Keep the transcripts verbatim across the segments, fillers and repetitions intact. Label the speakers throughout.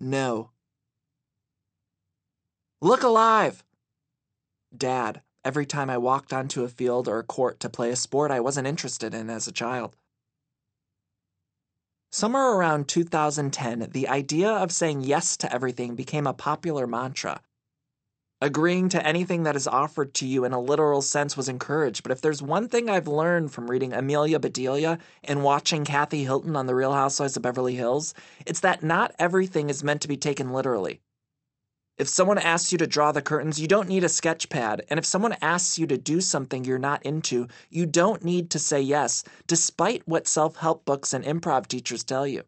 Speaker 1: No. Look alive! Dad, every time I walked onto a field or a court to play a sport I wasn't interested in as a child. Somewhere around two thousand ten, the idea of saying yes to everything became a popular mantra. Agreeing to anything that is offered to you in a literal sense was encouraged, but if there's one thing I've learned from reading Amelia Bedelia and watching Kathy Hilton on The Real Housewives of Beverly Hills, it's that not everything is meant to be taken literally. If someone asks you to draw the curtains, you don't need a sketch pad, and if someone asks you to do something you're not into, you don't need to say yes, despite what self-help books and improv teachers tell you.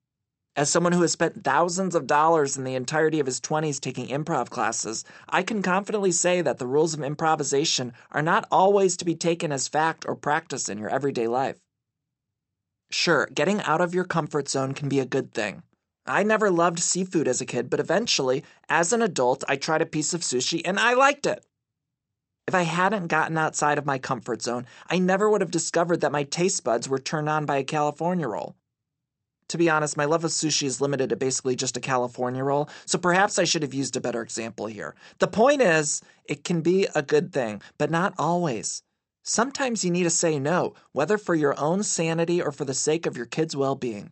Speaker 1: As someone who has spent thousands of dollars in the entirety of his twenties taking improv classes, I can confidently say that the rules of improvisation are not always to be taken as fact or practice in your everyday life. Sure, getting out of your comfort zone can be a good thing. I never loved seafood as a kid, but eventually, as an adult, I tried a piece of sushi and I liked it. If I hadn't gotten outside of my comfort zone, I never would have discovered that my taste buds were turned on by a California roll. To be honest, my love of sushi is limited to basically just a California roll, so perhaps I should have used a better example here. The point is, it can be a good thing, but not always. Sometimes you need to say no, whether for your own sanity or for the sake of your kids' well-being.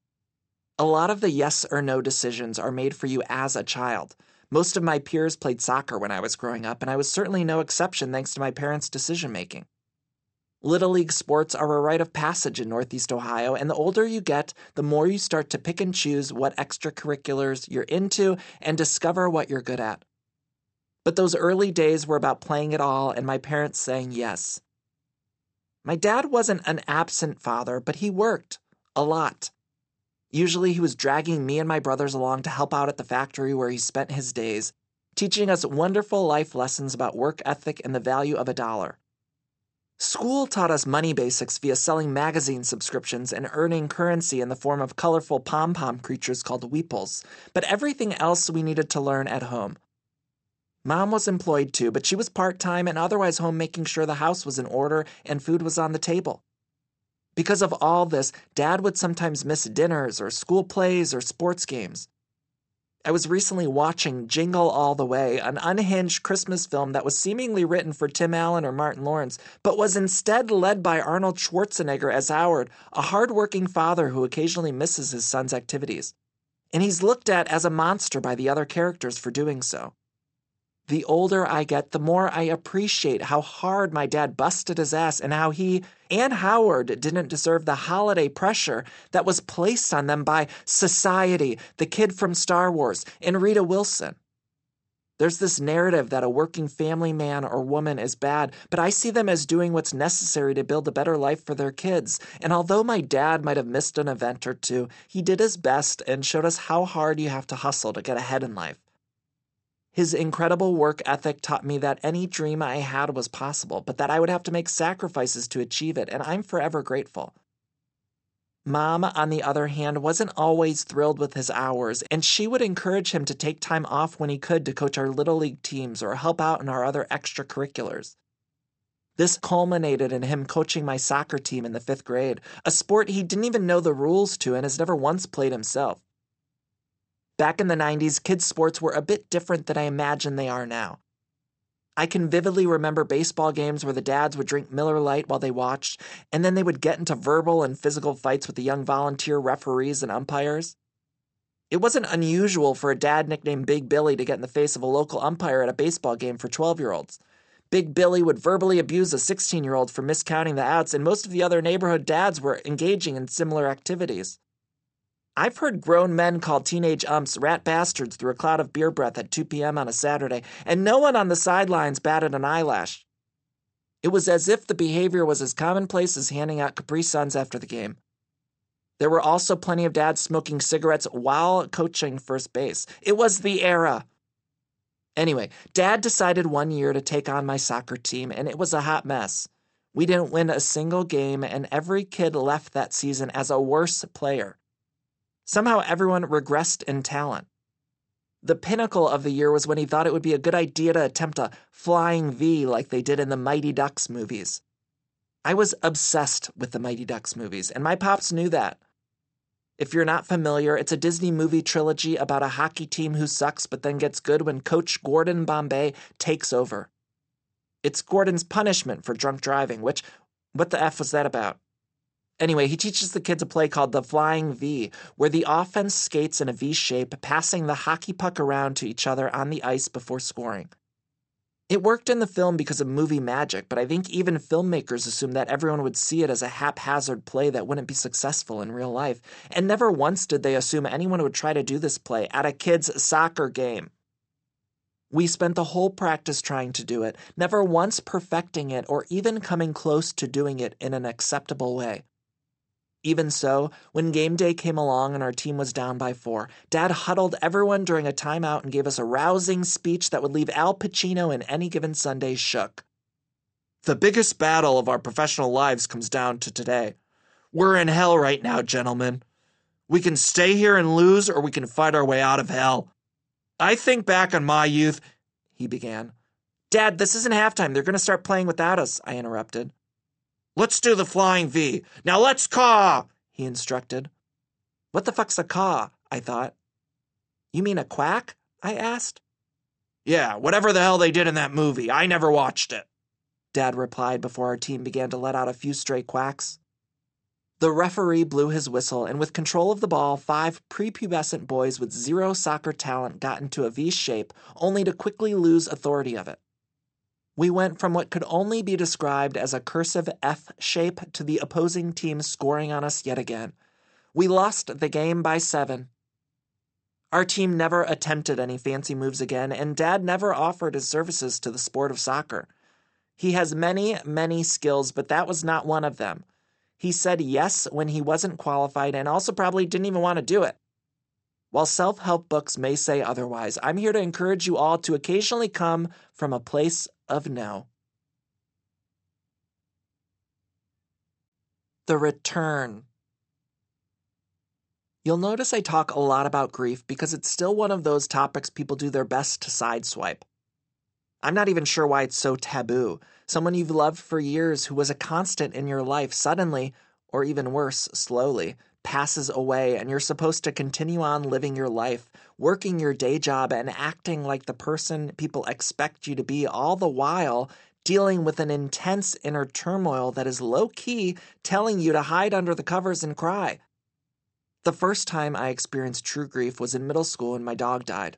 Speaker 1: A lot of the yes or no decisions are made for you as a child. Most of my peers played soccer when I was growing up, and I was certainly no exception thanks to my parents' decision-making. Little League sports are a rite of passage in Northeast Ohio, and the older you get, the more you start to pick and choose what extracurriculars you're into and discover what you're good at. But those early days were about playing it all and my parents saying yes. My dad wasn't an absent father, but he worked. A lot. Usually he was dragging me and my brothers along to help out at the factory where he spent his days, teaching us wonderful life lessons about work ethic and the value of a dollar. School taught us money basics via selling magazine subscriptions and earning currency in the form of colorful pom-pom creatures called weeples, but everything else we needed to learn at home. Mom was employed too, but she was part-time and otherwise home making sure the house was in order and food was on the table. Because of all this, Dad would sometimes miss dinners or school plays or sports games. I was recently watching Jingle All the Way, an unhinged Christmas film that was seemingly written for Tim Allen or Martin Lawrence, but was instead led by Arnold Schwarzenegger as Howard, a hard-working father who occasionally misses his son's activities. And he's looked at as a monster by the other characters for doing so. The older I get, the more I appreciate how hard my dad busted his ass and how he and Howard didn't deserve the holiday pressure that was placed on them by society, the kid from Star Wars, and Rita Wilson. There's this narrative that a working family man or woman is bad, but I see them as doing what's necessary to build a better life for their kids. And although my dad might have missed an event or two, he did his best and showed us how hard you have to hustle to get ahead in life. His incredible work ethic taught me that any dream I had was possible, but that I would have to make sacrifices to achieve it, and I'm forever grateful. Mom, on the other hand, wasn't always thrilled with his hours, and she would encourage him to take time off when he could to coach our Little League teams or help out in our other extracurriculars. This culminated in him coaching my soccer team in the fifth grade, a sport he didn't even know the rules to and has never once played himself. Back in the nineties, kids' sports were a bit different than I imagine they are now. I can vividly remember baseball games where the dads would drink Miller Lite while they watched, and then they would get into verbal and physical fights with the young volunteer referees and umpires. It wasn't unusual for a dad nicknamed Big Billy to get in the face of a local umpire at a baseball game for twelve-year-olds. Big Billy would verbally abuse a sixteen-year-old for miscounting the outs, and most of the other neighborhood dads were engaging in similar activities. I've heard grown men call teenage umps rat bastards through a cloud of beer breath at two p.m. on a Saturday, and no one on the sidelines batted an eyelash. It was as if the behavior was as commonplace as handing out Capri Suns after the game. There were also plenty of dads smoking cigarettes while coaching first base. It was the era. Anyway, Dad decided one year to take on my soccer team, and it was a hot mess. We didn't win a single game, and every kid left that season as a worse player. Somehow everyone regressed in talent. The pinnacle of the year was when he thought it would be a good idea to attempt a flying V like they did in the Mighty Ducks movies. I was obsessed with the Mighty Ducks movies, and my pops knew that. If you're not familiar, it's a Disney movie trilogy about a hockey team who sucks but then gets good when Coach Gordon Bombay takes over. It's Gordon's punishment for drunk driving, which, what the F was that about? Anyway, he teaches the kids a play called the Flying V, where the offense skates in a V shape, passing the hockey puck around to each other on the ice before scoring. It worked in the film because of movie magic, but I think even filmmakers assumed that everyone would see it as a haphazard play that wouldn't be successful in real life, and never once did they assume anyone would try to do this play at a kid's soccer game. We spent the whole practice trying to do it, never once perfecting it or even coming close to doing it in an acceptable way. Even so, when game day came along and our team was down by four, Dad huddled everyone during a timeout and gave us a rousing speech that would leave Al Pacino in Any Given Sunday shook. The biggest battle of our professional lives comes down to today. We're in hell right now, gentlemen. We can stay here and lose, or we can fight our way out of hell. I think back on my youth, he began. Dad, this isn't halftime. They're going to start playing without us, I interrupted. Let's do the Flying V. Now let's caw, he instructed. What the fuck's a caw? I thought. You mean a quack? I asked. Yeah, whatever the hell they did in that movie. I never watched it, Dad replied before our team began to let out a few stray quacks. The referee blew his whistle, and with control of the ball, five prepubescent boys with zero soccer talent got into a V shape, only to quickly lose authority of it. We went from what could only be described as a cursive F shape to the opposing team scoring on us yet again. We lost the game by seven. Our team never attempted any fancy moves again, and Dad never offered his services to the sport of soccer. He has many, many skills, but that was not one of them. He said yes when he wasn't qualified and also probably didn't even want to do it. While self-help books may say otherwise, I'm here to encourage you all to occasionally come from a place of no. The return. You'll notice I talk a lot about grief because it's still one of those topics people do their best to sideswipe. I'm not even sure why it's so taboo. Someone you've loved for years who was a constant in your life suddenly, or even worse, slowly, passes away, and you're supposed to continue on living your life, working your day job and acting like the person people expect you to be, all the while dealing with an intense inner turmoil that is low-key telling you to hide under the covers and cry. The first time I experienced true grief was in middle school when my dog died.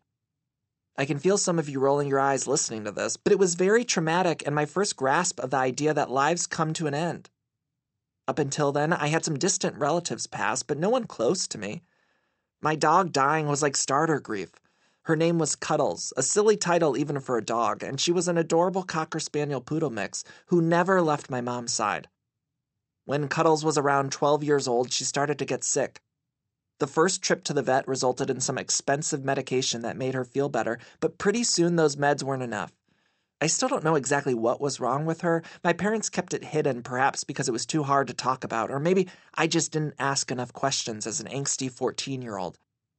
Speaker 1: I can feel some of you rolling your eyes listening to this, but it was very traumatic and my first grasp of the idea that lives come to an end. Up until then, I had some distant relatives pass, but no one close to me. My dog dying was like starter grief. Her name was Cuddles, a silly title even for a dog, and she was an adorable Cocker Spaniel Poodle mix who never left my mom's side. When Cuddles was around twelve years old, she started to get sick. The first trip to the vet resulted in some expensive medication that made her feel better, but pretty soon those meds weren't enough. I still don't know exactly what was wrong with her. My parents kept it hidden, perhaps because it was too hard to talk about, or maybe I just didn't ask enough questions as an angsty fourteen-year-old.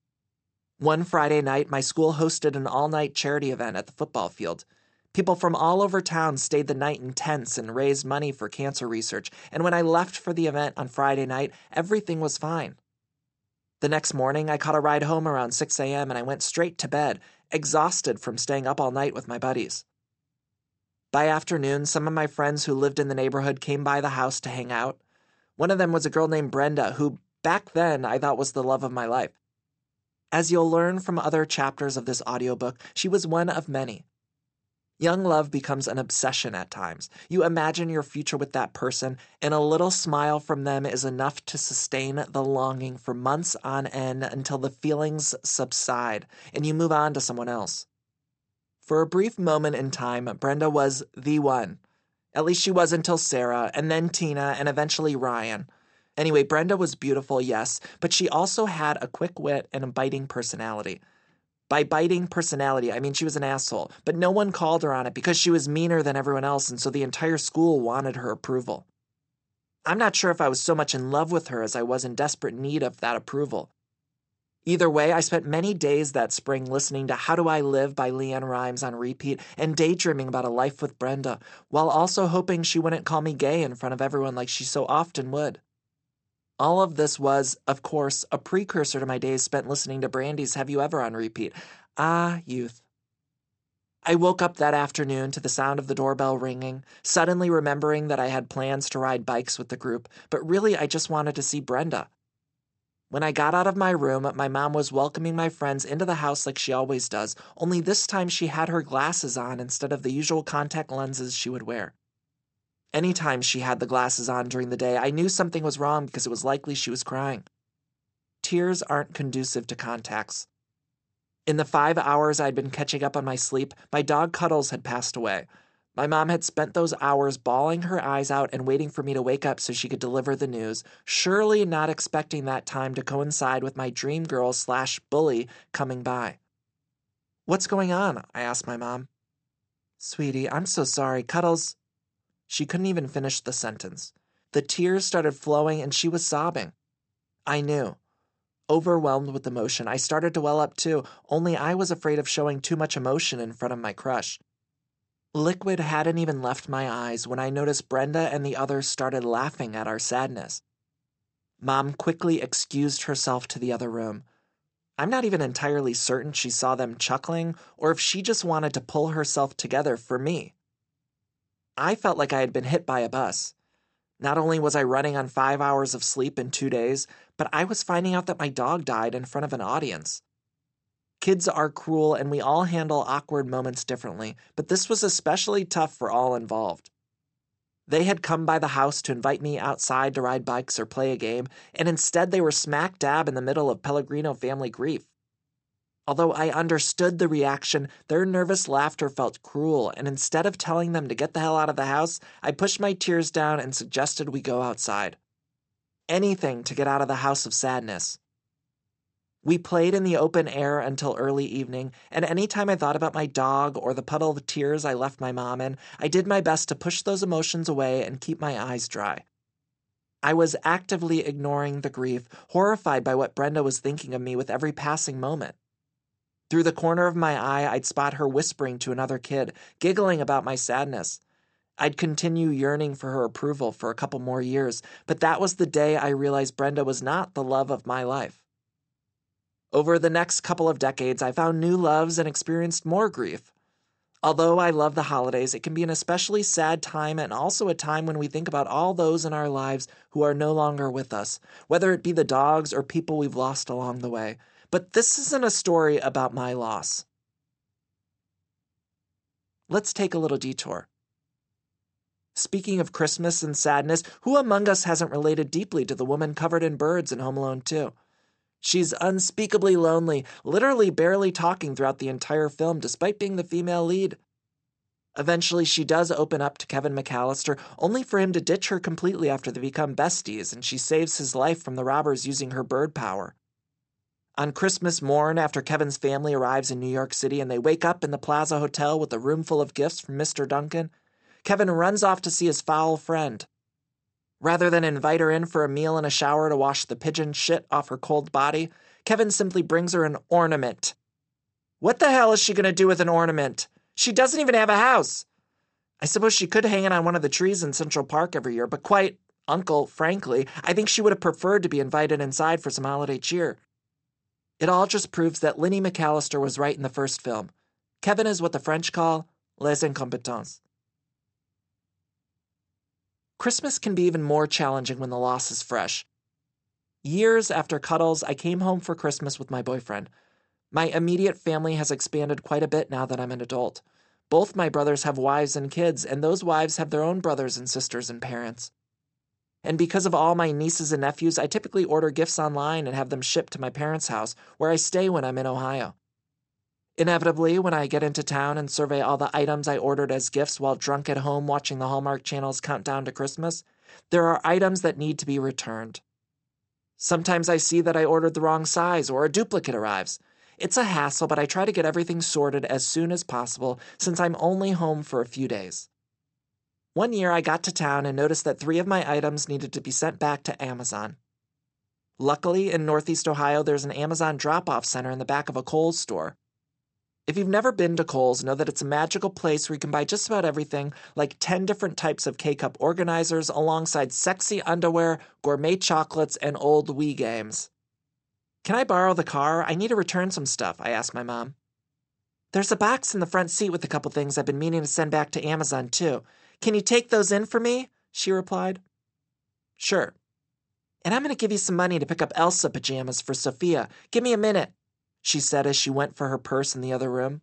Speaker 1: One Friday night, my school hosted an all-night charity event at the football field. People from all over town stayed the night in tents and raised money for cancer research, and when I left for the event on Friday night, everything was fine. The next morning, I caught a ride home around six a.m. and I went straight to bed, exhausted from staying up all night with my buddies. By afternoon, some of my friends who lived in the neighborhood came by the house to hang out. One of them was a girl named Brenda, who back then I thought was the love of my life. As you'll learn from other chapters of this audiobook, she was one of many. Young love becomes an obsession at times. You imagine your future with that person, and a little smile from them is enough to sustain the longing for months on end until the feelings subside and you move on to someone else. For a brief moment in time, Brenda was the one. At least she was until Sarah, and then Tina, and eventually Ryan. Anyway, Brenda was beautiful, yes, but she also had a quick wit and a biting personality. By biting personality, I mean she was an asshole, but no one called her on it because she was meaner than everyone else, and so the entire school wanted her approval. I'm not sure if I was so much in love with her as I was in desperate need of that approval. Either way, I spent many days that spring listening to How Do I Live by Leanne Rimes on repeat and daydreaming about a life with Brenda, while also hoping she wouldn't call me gay in front of everyone like she so often would. All of this was, of course, a precursor to my days spent listening to Brandy's Have You Ever on repeat. Ah, youth. I woke up that afternoon to the sound of the doorbell ringing, suddenly remembering that I had plans to ride bikes with the group, but really I just wanted to see Brenda. When I got out of my room, my mom was welcoming my friends into the house like she always does, only this time she had her glasses on instead of the usual contact lenses she would wear. Anytime she had the glasses on during the day, I knew something was wrong because it was likely she was crying. Tears aren't conducive to contacts. In the five hours I'd been catching up on my sleep, my dog Cuddles had passed away. My mom had spent those hours bawling her eyes out and waiting for me to wake up so she could deliver the news, surely not expecting that time to coincide with my dream girl slash bully coming by. "What's going on?" I asked my mom. "Sweetie, I'm so sorry. Cuddles..." She couldn't even finish the sentence. The tears started flowing and she was sobbing. I knew. Overwhelmed with emotion, I started to well up too, only I was afraid of showing too much emotion in front of my crush. Liquid hadn't even left my eyes when I noticed Brenda and the others started laughing at our sadness. Mom quickly excused herself to the other room. I'm not even entirely certain she saw them chuckling or if she just wanted to pull herself together for me. I felt like I had been hit by a bus. Not only was I running on five hours of sleep in two days, but I was finding out that my dog died in front of an audience. Kids are cruel and we all handle awkward moments differently, but this was especially tough for all involved. They had come by the house to invite me outside to ride bikes or play a game, and instead they were smack dab in the middle of Pellegrino family grief. Although I understood the reaction, their nervous laughter felt cruel, and instead of telling them to get the hell out of the house, I pushed my tears down and suggested we go outside. Anything to get out of the house of sadness. We played in the open air until early evening, and any time I thought about my dog or the puddle of tears I left my mom in, I did my best to push those emotions away and keep my eyes dry. I was actively ignoring the grief, horrified by what Brenda was thinking of me with every passing moment. Through the corner of my eye, I'd spot her whispering to another kid, giggling about my sadness. I'd continue yearning for her approval for a couple more years, but that was the day I realized Brenda was not the love of my life. Over the next couple of decades, I found new loves and experienced more grief. Although I love the holidays, it can be an especially sad time and also a time when we think about all those in our lives who are no longer with us, whether it be the dogs or people we've lost along the way. But this isn't a story about my loss. Let's take a little detour. Speaking of Christmas and sadness, who among us hasn't related deeply to the woman covered in birds in Home Alone two? She's unspeakably lonely, literally barely talking throughout the entire film despite being the female lead. Eventually, she does open up to Kevin McAllister, only for him to ditch her completely after they become besties, and she saves his life from the robbers using her bird power. On Christmas morn, after Kevin's family arrives in New York City and they wake up in the Plaza Hotel with a room full of gifts from Mister Duncan, Kevin runs off to see his foul friend. Rather than invite her in for a meal and a shower to wash the pigeon shit off her cold body, Kevin simply brings her an ornament. What the hell is she going to do with an ornament? She doesn't even have a house. I suppose she could hang it on one of the trees in Central Park every year, but quite, uncle, frankly, I think she would have preferred to be invited inside for some holiday cheer. It all just proves that Linny McAllister was right in the first film. Kevin is what the French call les incompetents. Christmas can be even more challenging when the loss is fresh. Years after Cuddles, I came home for Christmas with my boyfriend. My immediate family has expanded quite a bit now that I'm an adult. Both my brothers have wives and kids, and those wives have their own brothers and sisters and parents. And because of all my nieces and nephews, I typically order gifts online and have them shipped to my parents' house, where I stay when I'm in Ohio. Inevitably, when I get into town and survey all the items I ordered as gifts while drunk at home watching the Hallmark Channel's countdown to Christmas, there are items that need to be returned. Sometimes I see that I ordered the wrong size or a duplicate arrives. It's a hassle, but I try to get everything sorted as soon as possible since I'm only home for a few days. One year I got to town and noticed that three of my items needed to be sent back to Amazon. Luckily, in Northeast Ohio, there's an Amazon drop-off center in the back of a Kohl's store. If you've never been to Kohl's, know that it's a magical place where you can buy just about everything, like ten different types of K-Cup organizers alongside sexy underwear, gourmet chocolates, and old Wii games. Can I borrow the car? I need to return some stuff, I asked my mom. There's a box in the front seat with a couple things I've been meaning to send back to Amazon, too. Can you take those in for me? She replied. Sure. And I'm going to give you some money to pick up Elsa pajamas for Sophia. Give me a minute, she said as she went for her purse in the other room.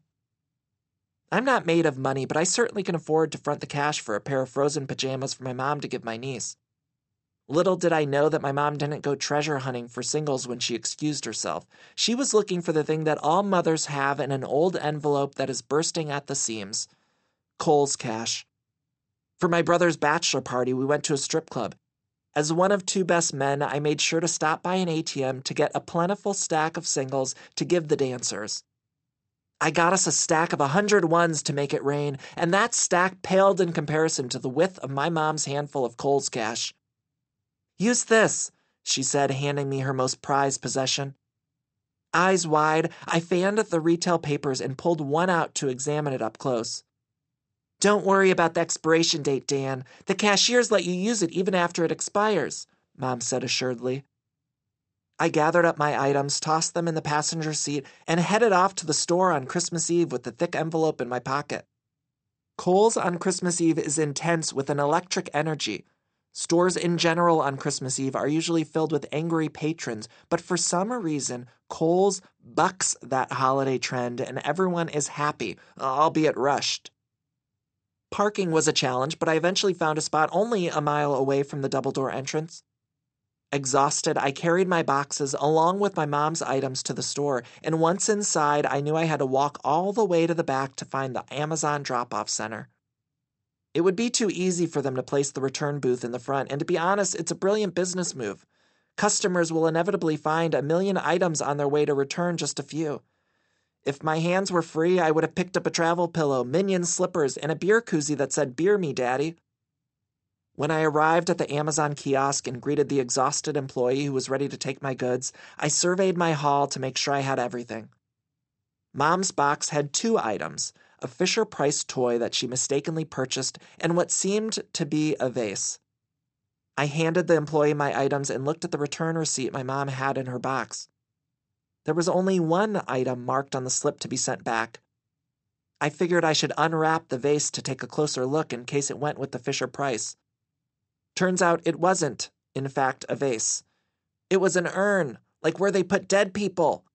Speaker 1: I'm not made of money, but I certainly can afford to front the cash for a pair of frozen pajamas for my mom to give my niece. Little did I know that my mom didn't go treasure hunting for singles when she excused herself. She was looking for the thing that all mothers have in an old envelope that is bursting at the seams. Kohl's cash. For my brother's bachelor party, we went to a strip club. As one of two best men, I made sure to stop by an A T M to get a plentiful stack of singles to give the dancers. I got us a stack of a hundred ones to make it rain, and that stack paled in comparison to the width of my mom's handful of Kohl's cash. Use this, she said, handing me her most prized possession. Eyes wide, I fanned at the retail papers and pulled one out to examine it up close. Don't worry about the expiration date, Dan. The cashiers let you use it even after it expires, Mom said assuredly. I gathered up my items, tossed them in the passenger seat, and headed off to the store on Christmas Eve with the thick envelope in my pocket. Kohl's on Christmas Eve is intense with an electric energy. Stores in general on Christmas Eve are usually filled with angry patrons, but for some reason, Kohl's bucks that holiday trend and everyone is happy, albeit rushed. Parking was a challenge, but I eventually found a spot only a mile away from the double-door entrance. Exhausted, I carried my boxes along with my mom's items to the store, and once inside, I knew I had to walk all the way to the back to find the Amazon drop-off center. It would be too easy for them to place the return booth in the front, and to be honest, it's a brilliant business move. Customers will inevitably find a million items on their way to return just a few. If my hands were free, I would have picked up a travel pillow, minion slippers, and a beer koozie that said, "Beer me, Daddy." When I arrived at the Amazon kiosk and greeted the exhausted employee who was ready to take my goods, I surveyed my haul to make sure I had everything. Mom's box had two items, a Fisher-Price toy that she mistakenly purchased and what seemed to be a vase. I handed the employee my items and looked at the return receipt my mom had in her box. There was only one item marked on the slip to be sent back. I figured I should unwrap the vase to take a closer look in case it went with the Fisher-Price. Turns out it wasn't, in fact, a vase. It was an urn, like where they put dead people.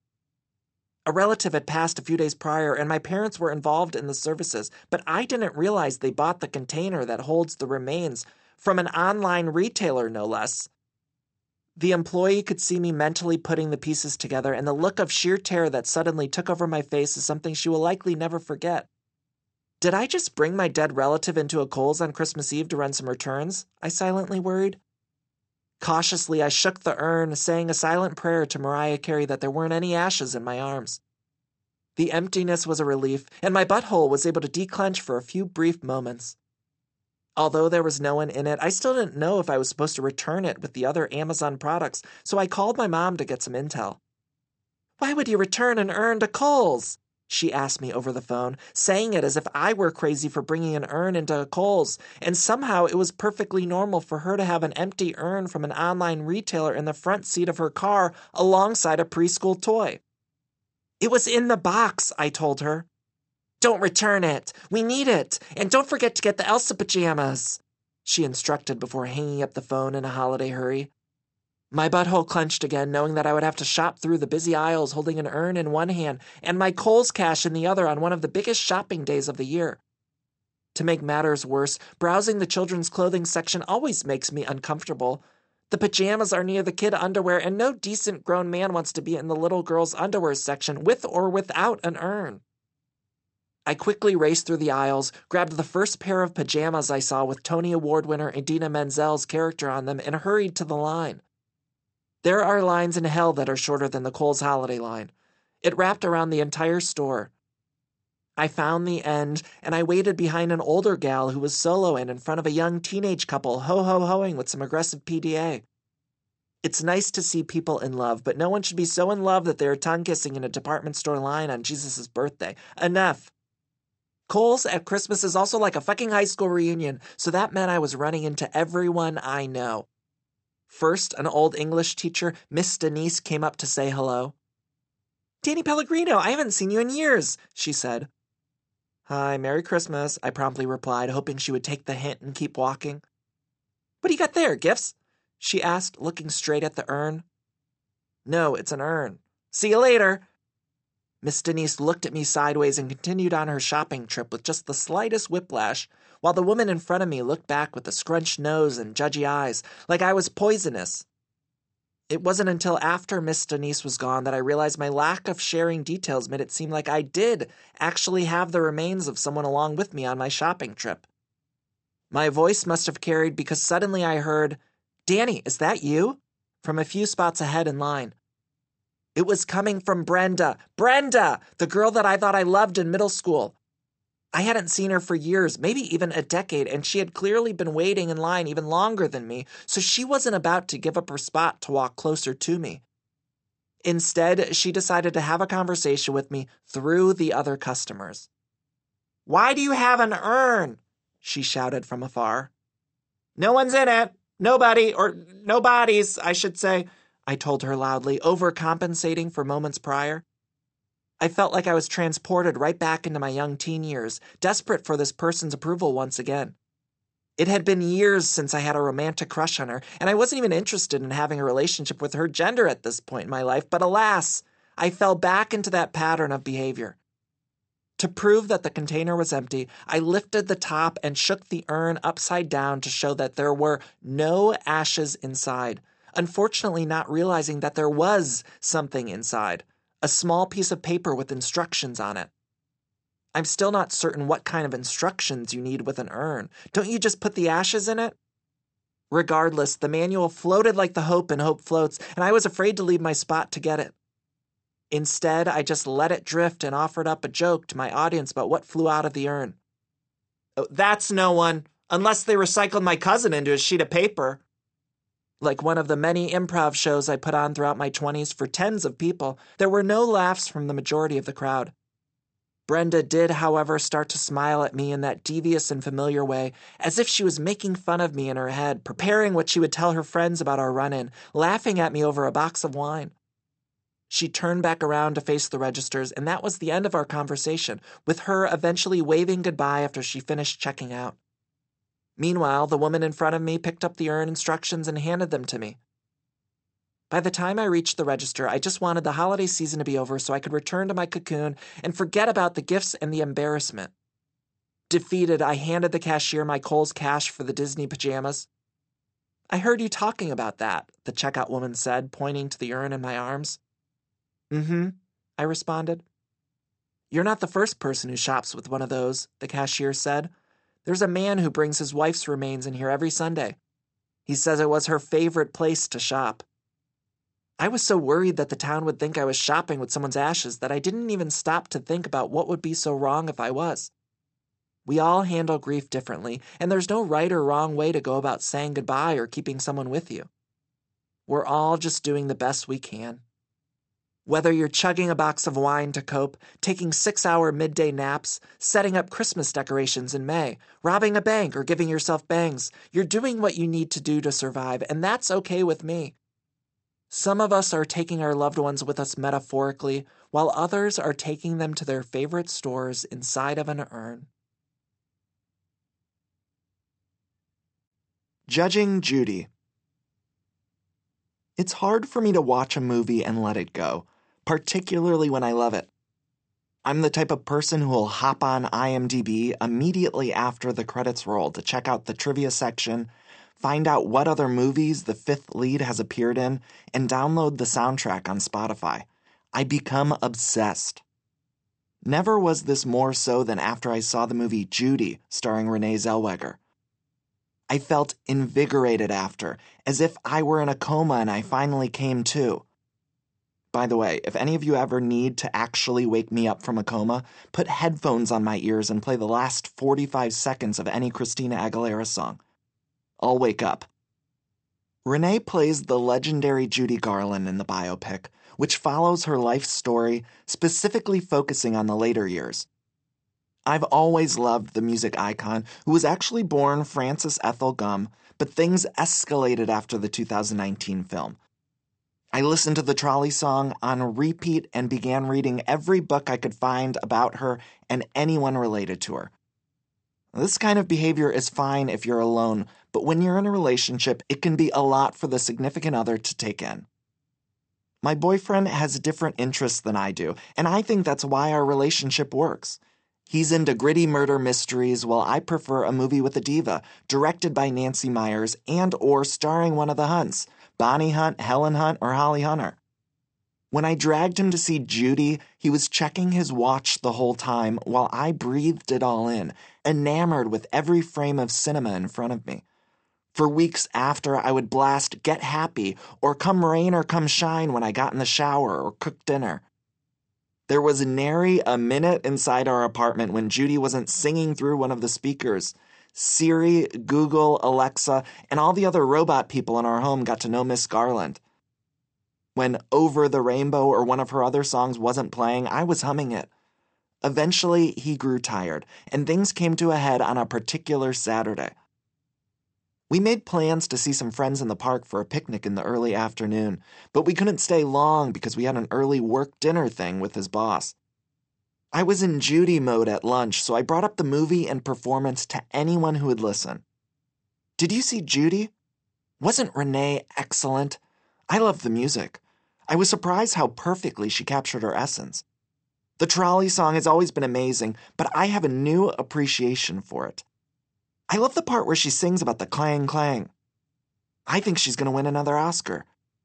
Speaker 1: A relative had passed a few days prior, and my parents were involved in the services, but I didn't realize they bought the container that holds the remains from an online retailer, no less. The employee could see me mentally putting the pieces together, and the look of sheer terror that suddenly took over my face is something she will likely never forget. Did I just bring my dead relative into a Kohl's on Christmas Eve to run some returns? I silently worried. Cautiously, I shook the urn, saying a silent prayer to Mariah Carey that there weren't any ashes in my arms. The emptiness was a relief, and my butthole was able to declench for a few brief moments. Although there was no one in it, I still didn't know if I was supposed to return it with the other Amazon products, so I called my mom to get some intel. "Why would you return an urn to Kohl's?" she asked me over the phone, saying it as if I were crazy for bringing an urn into a Kohl's, and somehow it was perfectly normal for her to have an empty urn from an online retailer in the front seat of her car alongside a preschool toy. "It was in the box," I told her. "Don't return it. We need it. And don't forget to get the Elsa pajamas," she instructed before hanging up the phone in a holiday hurry. My butthole clenched again, knowing that I would have to shop through the busy aisles holding an urn in one hand and my Kohl's cash in the other on one of the biggest shopping days of the year. To make matters worse, browsing the children's clothing section always makes me uncomfortable. The pajamas are near the kid underwear, and no decent grown man wants to be in the little girl's underwear section with or without an urn. I quickly raced through the aisles, grabbed the first pair of pajamas I saw with Tony Award winner Idina Menzel's character on them, and hurried to the line. There are lines in hell that are shorter than the Kohl's holiday line. It wrapped around the entire store. I found the end, and I waited behind an older gal who was soloing in front of a young teenage couple ho-ho-hoing with some aggressive P D A. It's nice to see people in love, but no one should be so in love that they're tongue-kissing in a department store line on Jesus' birthday. Enough. Kohl's at Christmas is also like a fucking high school reunion, so that meant I was running into everyone I know. First, an old English teacher, Miss Denise, came up to say hello. "Danny Pellegrino, I haven't seen you in years," she said. "Hi, Merry Christmas," I promptly replied, hoping she would take the hint and keep walking. "What do you got there, gifts?" she asked, looking straight at the urn. "No, it's an urn. See you later." Miss Denise looked at me sideways and continued on her shopping trip with just the slightest whiplash, while the woman in front of me looked back with a scrunched nose and judgy eyes, like I was poisonous. It wasn't until after Miss Denise was gone that I realized my lack of sharing details made it seem like I did actually have the remains of someone along with me on my shopping trip. My voice must have carried because suddenly I heard, "Danny, is that you?" from a few spots ahead in line. It was coming from Brenda. Brenda! The girl that I thought I loved in middle school. I hadn't seen her for years, maybe even a decade, and she had clearly been waiting in line even longer than me, so she wasn't about to give up her spot to walk closer to me. Instead, she decided to have a conversation with me through the other customers. "Why do you have an urn?" she shouted from afar. "No one's in it. Nobody, or no bodies, I should say," I told her loudly, overcompensating for moments prior. I felt like I was transported right back into my young teen years, desperate for this person's approval once again. It had been years since I had a romantic crush on her, and I wasn't even interested in having a relationship with her gender at this point in my life, but alas, I fell back into that pattern of behavior. To prove that the container was empty, I lifted the top and shook the urn upside down to show that there were no ashes inside, unfortunately not realizing that there was something inside. A small piece of paper with instructions on it. I'm still not certain what kind of instructions you need with an urn. Don't you just put the ashes in it? Regardless, the manual floated like the hope in Hope Floats, and I was afraid to leave my spot to get it. Instead, I just let it drift and offered up a joke to my audience about what flew out of the urn. "Oh, that's no one, unless they recycled my cousin into a sheet of paper." Like one of the many improv shows I put on throughout my twenties for tens of people, there were no laughs from the majority of the crowd. Brenda did, however, start to smile at me in that devious and familiar way, as if she was making fun of me in her head, preparing what she would tell her friends about our run-in, laughing at me over a box of wine. She turned back around to face the registers, and that was the end of our conversation, with her eventually waving goodbye after she finished checking out. Meanwhile, the woman in front of me picked up the urn instructions and handed them to me. By the time I reached the register, I just wanted the holiday season to be over so I could return to my cocoon and forget about the gifts and the embarrassment. Defeated, I handed the cashier my Kohl's cash for the Disney pajamas. "I heard you talking about that," the checkout woman said, pointing to the urn in my arms. "Mm-hmm," I responded. "You're not the first person who shops with one of those," the cashier said. "There's a man who brings his wife's remains in here every Sunday. He says it was her favorite place to shop." I was so worried that the town would think I was shopping with someone's ashes that I didn't even stop to think about what would be so wrong if I was. We all handle grief differently, and there's no right or wrong way to go about saying goodbye or keeping someone with you. We're all just doing the best we can. Whether you're chugging a box of wine to cope, taking six-hour midday naps, setting up Christmas decorations in May, robbing a bank, or giving yourself bangs, you're doing what you need to do to survive, and that's okay with me. Some of us are taking our loved ones with us metaphorically, while others are taking them to their favorite stores inside of an urn. Judging Judy. It's hard for me to watch a movie and let it go, particularly when I love it. I'm the type of person who will hop on IMDb immediately after the credits roll to check out the trivia section, find out what other movies the fifth lead has appeared in, and download the soundtrack on Spotify. I become obsessed. Never was this more so than after I saw the movie Judy, starring Renee Zellweger. I felt invigorated after, as if I were in a coma and I finally came to. By the way, if any of you ever need to actually wake me up from a coma, put headphones on my ears and play the last forty-five seconds of any Christina Aguilera song. I'll wake up. Renee plays the legendary Judy Garland in the biopic, which follows her life story, specifically focusing on the later years. I've always loved the music icon, who was actually born Frances Ethel Gum, but things escalated after the two thousand nineteen film. I listened to the Trolley song on repeat and began reading every book I could find about her and anyone related to her. This kind of behavior is fine if you're alone, but when you're in a relationship, it can be a lot for the significant other to take in. My boyfriend has different interests than I do, and I think that's why our relationship works. He's into gritty murder mysteries, while I prefer a movie with a diva, directed by Nancy Meyers and or starring one of the Hunts, Bonnie Hunt, Helen Hunt, or Holly Hunter. When I dragged him to see Judy, he was checking his watch the whole time while I breathed it all in, enamored with every frame of cinema in front of me. For weeks after, I would blast Get Happy or Come Rain or Come Shine when I got in the shower or cooked dinner. There was nary a minute inside our apartment when Judy wasn't singing through one of the speakers. Siri, Google, Alexa, and all the other robot people in our home got to know Miss Garland. When Over the Rainbow or one of her other songs wasn't playing, I was humming it. Eventually, he grew tired, and things came to a head on a particular Saturday. We made plans to see some friends in the park for a picnic in the early afternoon, but we couldn't stay long because we had an early work dinner thing with his boss. I was in Judy mode at lunch, so I brought up the movie and performance to anyone who would listen. Did you see Judy? Wasn't Renee excellent? I loved the music. I was surprised how perfectly she captured her essence. The Trolley song has always been amazing, but I have a new appreciation for it. I love the part where she sings about the clang clang. I think she's going to win another Oscar.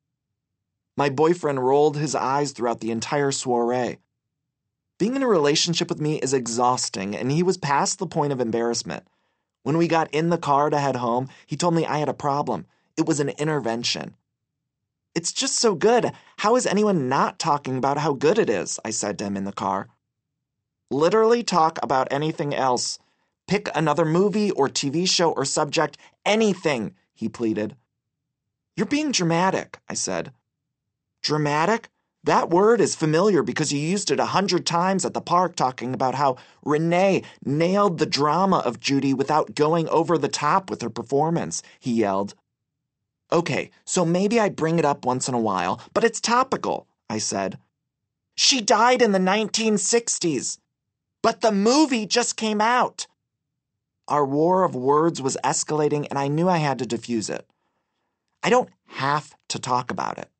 Speaker 1: My boyfriend rolled his eyes throughout the entire soiree. Being in a relationship with me is exhausting, and he was past the point of embarrassment. When we got in the car to head home, he told me I had a problem. It was an intervention. It's just so good. How is anyone not talking about how good it is? I said to him in the car. Literally talk about anything else. Pick another movie or T V show or subject, anything, he pleaded. You're being dramatic, I said. Dramatic? That word is familiar because you used it a hundred times at the park talking about how Renee nailed the drama of Judy without going over the top with her performance, he yelled. Okay, so maybe I bring it up once in a while, but it's topical, I said. She died in the nineteen sixties. But the movie just came out. Our war of words was escalating, and I knew I had to diffuse it. I don't have to talk about it.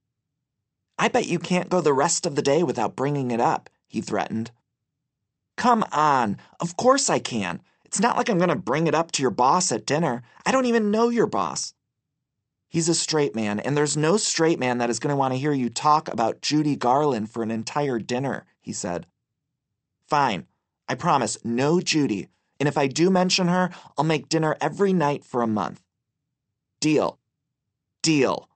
Speaker 1: I bet you can't go the rest of the day without bringing it up, he threatened. Come on, of course I can. It's not like I'm going to bring it up to your boss at dinner. I don't even know your boss. He's a straight man, and there's no straight man that is going to want to hear you talk about Judy Garland for an entire dinner, he said. Fine, I promise, no Judy. And if I do mention her, I'll make dinner every night for a month. Deal. Deal.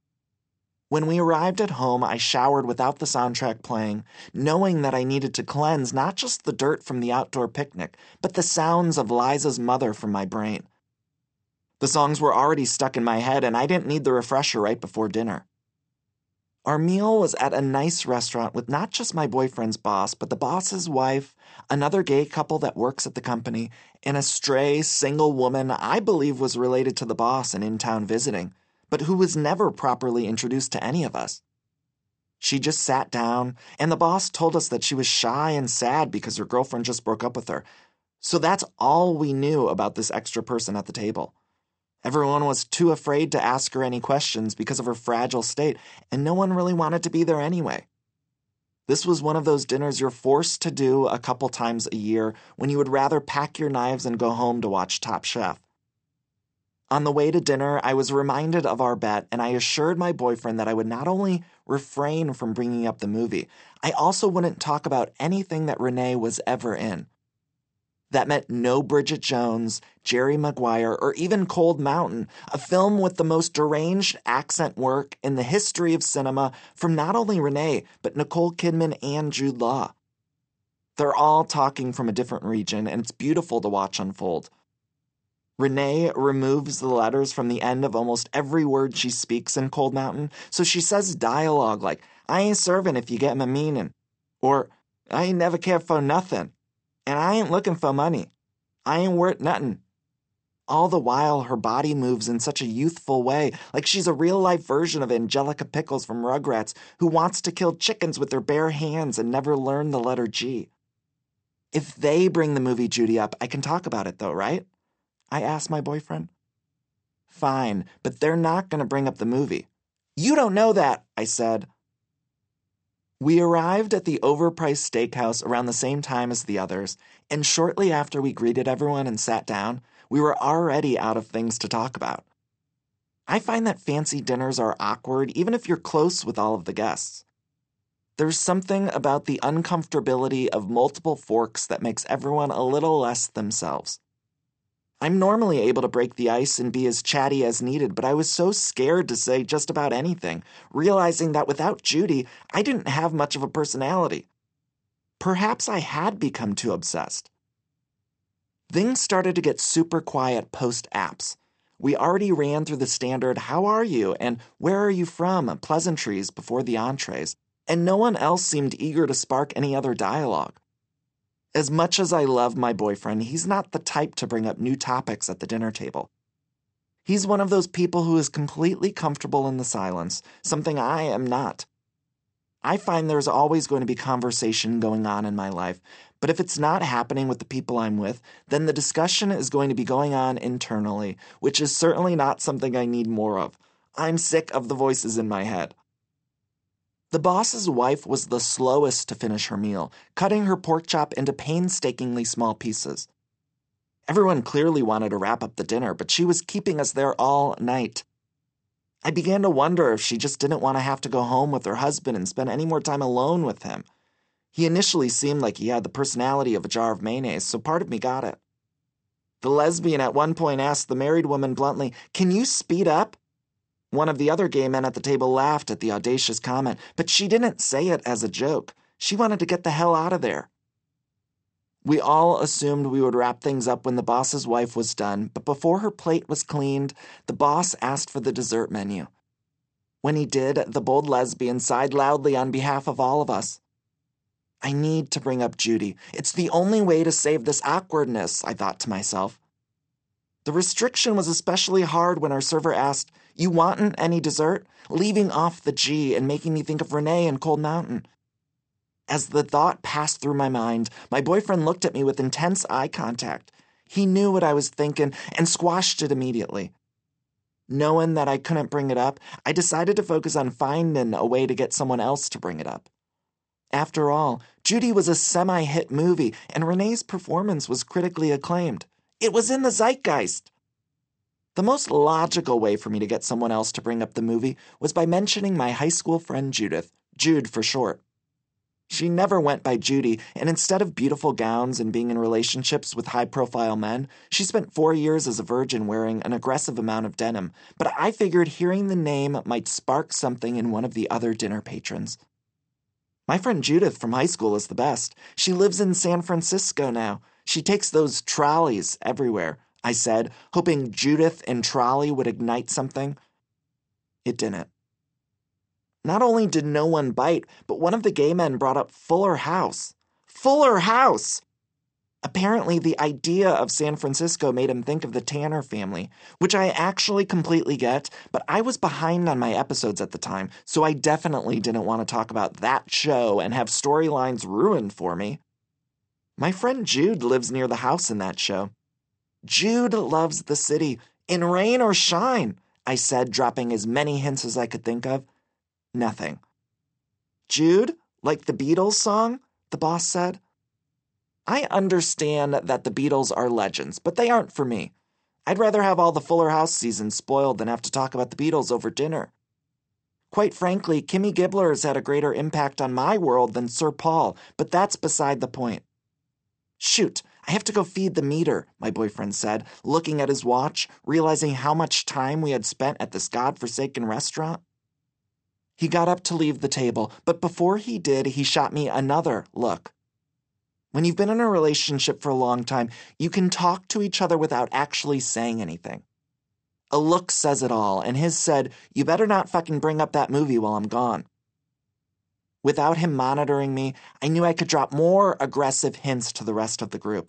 Speaker 1: When we arrived at home, I showered without the soundtrack playing, knowing that I needed to cleanse not just the dirt from the outdoor picnic, but the sounds of Liza's mother from my brain. The songs were already stuck in my head, and I didn't need the refresher right before dinner. Our meal was at a nice restaurant with not just my boyfriend's boss, but the boss's wife, another gay couple that works at the company, and a stray, single woman I believe was related to the boss and in town visiting, but who was never properly introduced to any of us. She just sat down, and the boss told us that she was shy and sad because her girlfriend just broke up with her. So that's all we knew about this extra person at the table. Everyone was too afraid to ask her any questions because of her fragile state, and no one really wanted to be there anyway. This was one of those dinners you're forced to do a couple times a year when you would rather pack your knives and go home to watch Top Chef. On the way to dinner, I was reminded of our bet, and I assured my boyfriend that I would not only refrain from bringing up the movie, I also wouldn't talk about anything that Renee was ever in. That meant no Bridget Jones, Jerry Maguire, or even Cold Mountain, a film with the most deranged accent work in the history of cinema from not only Renee, but Nicole Kidman and Jude Law. They're all talking from a different region, and it's beautiful to watch unfold. Renee removes the letters from the end of almost every word she speaks in Cold Mountain, so she says dialogue like, I ain't serving if you get my meaning, or I ain't never cared for nothing, and I ain't looking for money. I ain't worth nothing. All the while, her body moves in such a youthful way, like she's a real-life version of Angelica Pickles from Rugrats, who wants to kill chickens with her bare hands and never learn the letter G. If they bring the movie Judy up, I can talk about it though, right? I asked my boyfriend. Fine, but they're not going to bring up the movie. You don't know that, I said. We arrived at the overpriced steakhouse around the same time as the others, and shortly after we greeted everyone and sat down, we were already out of things to talk about. I find that fancy dinners are awkward even if you're close with all of the guests. There's something about the uncomfortability of multiple forks that makes everyone a little less themselves. I'm normally able to break the ice and be as chatty as needed, but I was so scared to say just about anything, realizing that without Judy, I didn't have much of a personality. Perhaps I had become too obsessed. Things started to get super quiet post-apps. We already ran through the standard "How are you?" and "Where are you from?" pleasantries before the entrees, and no one else seemed eager to spark any other dialogue. As much as I love my boyfriend, he's not the type to bring up new topics at the dinner table. He's one of those people who is completely comfortable in the silence, something I am not. I find there's always going to be conversation going on in my life, but if it's not happening with the people I'm with, then the discussion is going to be going on internally, which is certainly not something I need more of. I'm sick of the voices in my head. The boss's wife was the slowest to finish her meal, cutting her pork chop into painstakingly small pieces. Everyone clearly wanted to wrap up the dinner, but she was keeping us there all night. I began to wonder if she just didn't want to have to go home with her husband and spend any more time alone with him. He initially seemed like he had the personality of a jar of mayonnaise, so part of me got it. The lesbian at one point asked the married woman bluntly, "Can you speed up?" One of the other gay men at the table laughed at the audacious comment, but she didn't say it as a joke. She wanted to get the hell out of there. We all assumed we would wrap things up when the boss's wife was done, but before her plate was cleaned, the boss asked for the dessert menu. When he did, the bold lesbian sighed loudly on behalf of all of us. I need to bring up Judy. It's the only way to save this awkwardness, I thought to myself. The restriction was especially hard when our server asked, "You wantin' any dessert?" leaving off the G and making me think of Renee and Cold Mountain. As the thought passed through my mind, my boyfriend looked at me with intense eye contact. He knew what I was thinking and squashed it immediately. Knowing that I couldn't bring it up, I decided to focus on finding a way to get someone else to bring it up. After all, Judy was a semi-hit movie, and Renee's performance was critically acclaimed. It was in the zeitgeist. The most logical way for me to get someone else to bring up the movie was by mentioning my high school friend Judith, Jude for short. She never went by Judy, and instead of beautiful gowns and being in relationships with high-profile men, she spent four years as a virgin wearing an aggressive amount of denim, but I figured hearing the name might spark something in one of the other dinner patrons. My friend Judith from high school is the best. She lives in San Francisco now. She takes those trolleys everywhere, I said, hoping Judith and trolley would ignite something. It didn't. Not only did no one bite, but one of the gay men brought up Fuller House. Fuller House! Apparently, the idea of San Francisco made him think of the Tanner family, which I actually completely get, but I was behind on my episodes at the time, so I definitely didn't want to talk about that show and have storylines ruined for me. My friend Jude lives near the house in that show. Jude loves the city, in rain or shine, I said, dropping as many hints as I could think of. Nothing. Jude, like the Beatles song? The boss said. I understand that the Beatles are legends, but they aren't for me. I'd rather have all the Fuller House seasons spoiled than have to talk about the Beatles over dinner. Quite frankly, Kimmy Gibbler has had a greater impact on my world than Sir Paul, but that's beside the point. Shoot, I have to go feed the meter, my boyfriend said, looking at his watch, realizing how much time we had spent at this godforsaken restaurant. He got up to leave the table, but before he did, he shot me another look. When you've been in a relationship for a long time, you can talk to each other without actually saying anything. A look says it all, and his said, "You better not fucking bring up that movie while I'm gone." Without him monitoring me, I knew I could drop more aggressive hints to the rest of the group.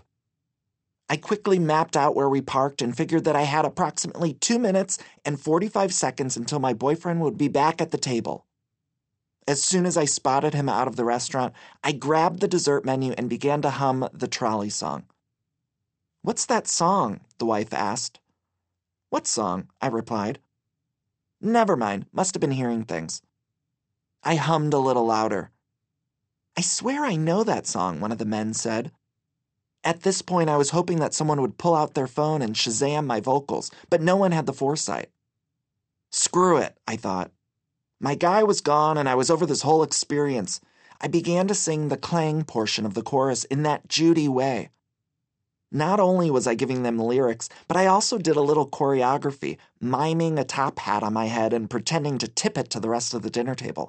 Speaker 1: I quickly mapped out where we parked and figured that I had approximately two minutes and forty-five seconds until my boyfriend would be back at the table. As soon as I spotted him out of the restaurant, I grabbed the dessert menu and began to hum the trolley song. "What's that song?" the wife asked. "What song?" I replied. "Never mind, must have been hearing things." I hummed a little louder. "I swear I know that song," one of the men said. At this point, I was hoping that someone would pull out their phone and Shazam my vocals, but no one had the foresight. Screw it, I thought. My guy was gone and I was over this whole experience. I began to sing the clang portion of the chorus in that Judy way. Not only was I giving them lyrics, but I also did a little choreography, miming a top hat on my head and pretending to tip it to the rest of the dinner table.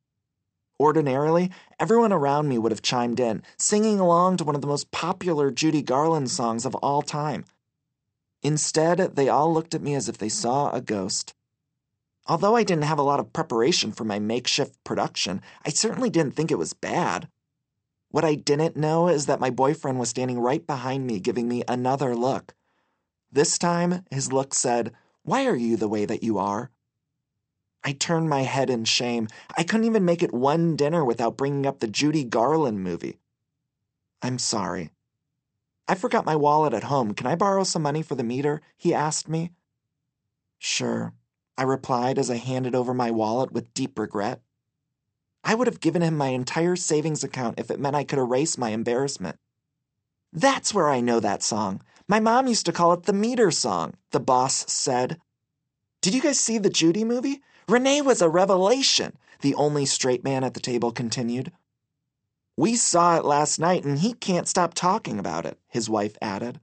Speaker 1: Ordinarily, everyone around me would have chimed in, singing along to one of the most popular Judy Garland songs of all time. Instead, they all looked at me as if they saw a ghost. Although I didn't have a lot of preparation for my makeshift production, I certainly didn't think it was bad. What I didn't know is that my boyfriend was standing right behind me, giving me another look. This time, his look said, "Why are you the way that you are?" I turned my head in shame. I couldn't even make it one dinner without bringing up the Judy Garland movie. "I'm sorry." "I forgot my wallet at home. Can I borrow some money for the meter?" he asked me. "Sure," I replied as I handed over my wallet with deep regret. I would have given him my entire savings account if it meant I could erase my embarrassment. "That's where I know that song. My mom used to call it the meter song," the boss said. "Did you guys see the Judy movie? Renee was a revelation," the only straight man at the table continued. "We saw it last night and he can't stop talking about it," his wife added.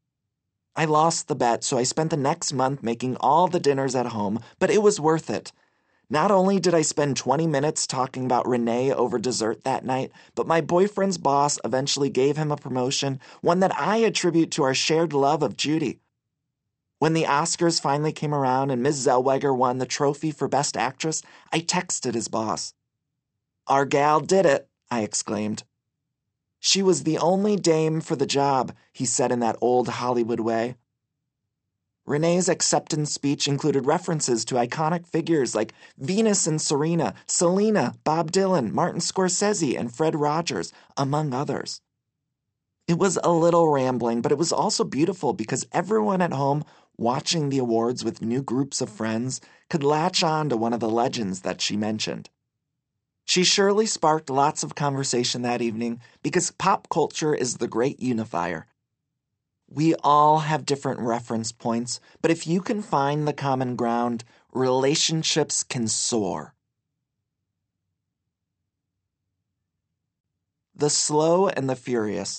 Speaker 1: I lost the bet, so I spent the next month making all the dinners at home, but it was worth it. Not only did I spend twenty minutes talking about Renee over dessert that night, but my boyfriend's boss eventually gave him a promotion, one that I attribute to our shared love of Judy. When the Oscars finally came around and Miz Zellweger won the trophy for Best Actress, I texted his boss. "Our gal did it," I exclaimed. "She was the only dame for the job," he said in that old Hollywood way. Renee's acceptance speech included references to iconic figures like Venus and Serena, Selena, Bob Dylan, Martin Scorsese, and Fred Rogers, among others. It was a little rambling, but it was also beautiful because everyone at home watching the awards with new groups of friends could latch on to one of the legends that she mentioned. She surely sparked lots of conversation that evening because pop culture is the great unifier. We all have different reference points, but if you can find the common ground, relationships can soar. The Slow and the Furious.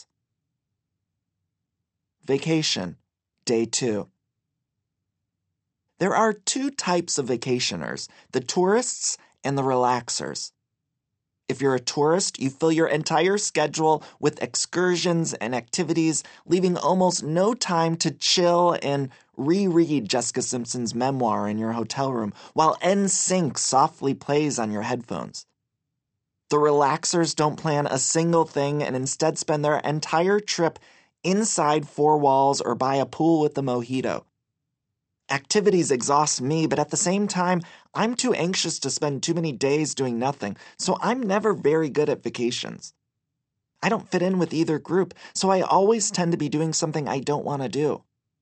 Speaker 1: Vacation, Day two. There are two types of vacationers, the tourists and the relaxers. If you're a tourist, you fill your entire schedule with excursions and activities, leaving almost no time to chill and reread Jessica Simpson's memoir in your hotel room while N Sync softly plays on your headphones. The relaxers don't plan a single thing and instead spend their entire trip inside four walls or by a pool with the mojito. Activities exhaust me, but at the same time, I'm too anxious to spend too many days doing nothing, so I'm never very good at vacations. I don't fit in with either group, so I always tend to be doing something I don't want to do.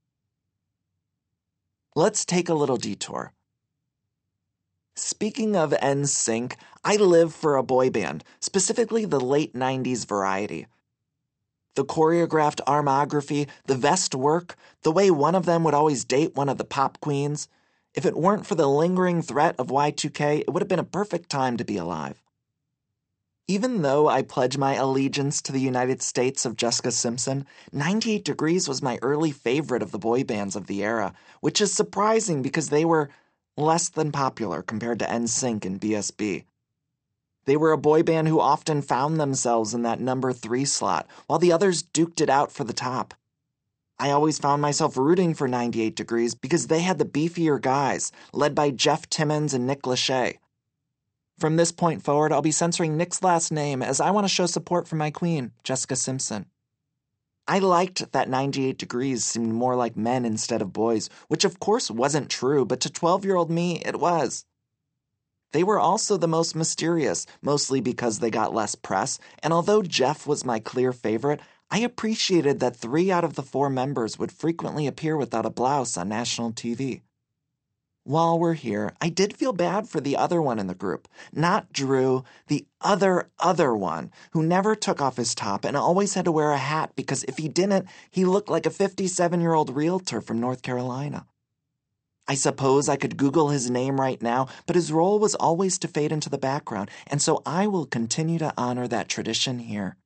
Speaker 1: Let's take a little detour. Speaking of N Sync, I live for a boy band, specifically the late nineties variety. The choreographed armography, the vest work, the way one of them would always date one of the pop queens. If it weren't for the lingering threat of Y two K, it would have been a perfect time to be alive. Even though I pledge my allegiance to the United States of Jessica Simpson, ninety-eight Degrees was my early favorite of the boy bands of the era, which is surprising because they were less than popular compared to N Sync and B S B. They were a boy band who often found themselves in that number three slot, while the others duked it out for the top. I always found myself rooting for ninety-eight Degrees because they had the beefier guys, led by Jeff Timmons and Nick Lachey. From this point forward, I'll be censoring Nick's last name as I want to show support for my queen, Jessica Simpson. I liked that ninety-eight Degrees seemed more like men instead of boys, which of course wasn't true, but to twelve-year-old me, it was. They were also the most mysterious, mostly because they got less press, and although Jeff was my clear favorite, I appreciated that three out of the four members would frequently appear without a blouse on national T V. While we're here, I did feel bad for the other one in the group. Not Drew, the other other one, who never took off his top and always had to wear a hat because if he didn't, he looked like a fifty-seven-year-old realtor from North Carolina. I suppose I could Google his name right now, but his role was always to fade into the background, and so I will continue to honor that tradition here.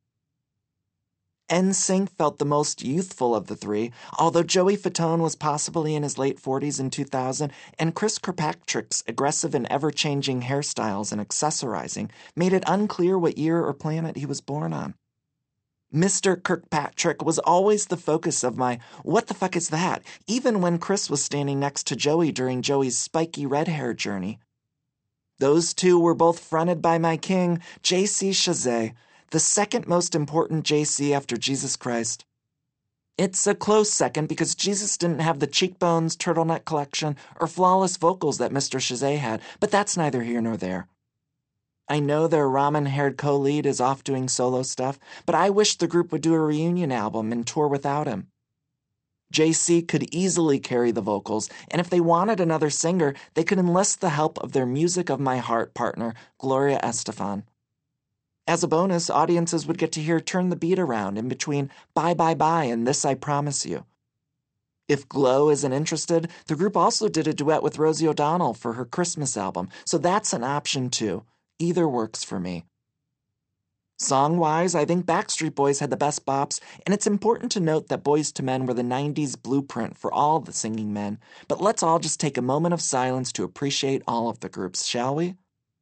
Speaker 1: N Sync felt the most youthful of the three, although Joey Fatone was possibly in his late forties in two thousand, and Chris Kirkpatrick's aggressive and ever-changing hairstyles and accessorizing made it unclear what year or planet he was born on. Mister Kirkpatrick was always the focus of my "what the fuck is that?" even when Chris was standing next to Joey during Joey's spiky red hair journey. Those two were both fronted by my king, J C Chasez, the second most important J C after Jesus Christ. It's a close second because Jesus didn't have the cheekbones, turtleneck collection, or flawless vocals that Mister Chasez had, but that's neither here nor there. I know their ramen-haired co-lead is off doing solo stuff, but I wish the group would do a reunion album and tour without him. J C could easily carry the vocals, and if they wanted another singer, they could enlist the help of their Music of My Heart partner, Gloria Estefan. As a bonus, audiences would get to hear Turn the Beat Around in between Bye Bye Bye and This I Promise You. If Glow isn't interested, the group also did a duet with Rosie O'Donnell for her Christmas album, so that's an option too. Either works for me. Song-wise, I think Backstreet Boys had the best bops, and it's important to note that Boyz two Men were the nineties blueprint for all the singing men, but let's all just take a moment of silence to appreciate all of the groups, shall we?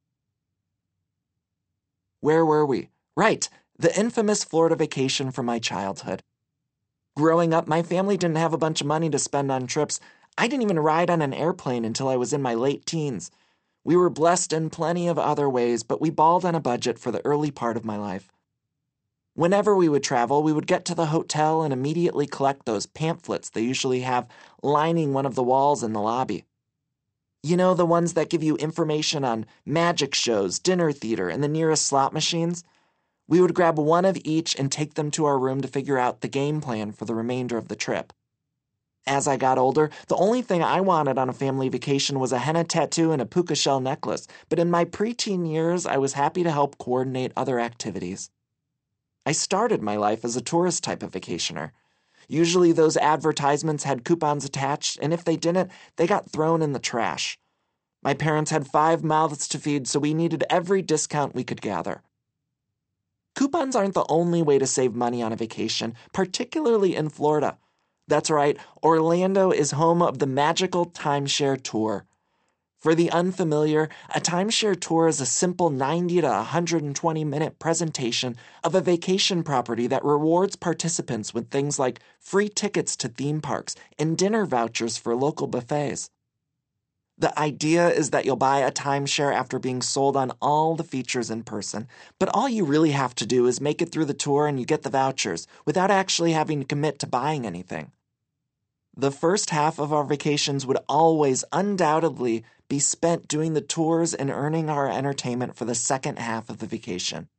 Speaker 1: Where were we? Right, the infamous Florida vacation from my childhood. Growing up, my family didn't have a bunch of money to spend on trips. I didn't even ride on an airplane until I was in my late teens. We were blessed in plenty of other ways, but we balled on a budget for the early part of my life. Whenever we would travel, we would get to the hotel and immediately collect those pamphlets they usually have lining one of the walls in the lobby. You know, the ones that give you information on magic shows, dinner theater, and the nearest slot machines? We would grab one of each and take them to our room to figure out the game plan for the remainder of the trip. As I got older, the only thing I wanted on a family vacation was a henna tattoo and a puka shell necklace, but in my preteen years, I was happy to help coordinate other activities. I started my life as a tourist type of vacationer. Usually those advertisements had coupons attached, and if they didn't, they got thrown in the trash. My parents had five mouths to feed, so we needed every discount we could gather. Coupons aren't the only way to save money on a vacation, particularly in Florida. That's right, Orlando is home of the magical timeshare tour. For the unfamiliar, a timeshare tour is a simple ninety to one hundred twenty minute presentation of a vacation property that rewards participants with things like free tickets to theme parks and dinner vouchers for local buffets. The idea is that you'll buy a timeshare after being sold on all the features in person, but all you really have to do is make it through the tour and you get the vouchers without actually having to commit to buying anything. The first half of our vacations would always undoubtedly be spent doing the tours and earning our entertainment for the second half of the vacation.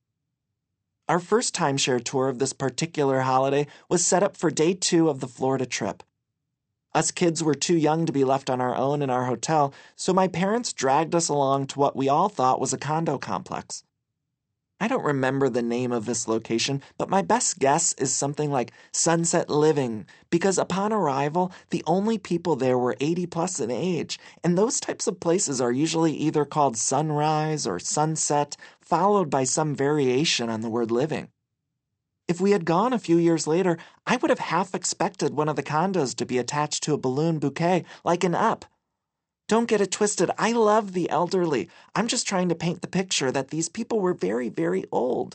Speaker 1: Our first timeshare tour of this particular holiday was set up for day two of the Florida trip. Us kids were too young to be left on our own in our hotel, so my parents dragged us along to what we all thought was a condo complex. I don't remember the name of this location, but my best guess is something like Sunset Living, because upon arrival, the only people there were eighty plus in age, and those types of places are usually either called Sunrise or Sunset, followed by some variation on the word living. If we had gone a few years later, I would have half expected one of the condos to be attached to a balloon bouquet, like an Up. Don't get it twisted. I love the elderly. I'm just trying to paint the picture that these people were very, very old.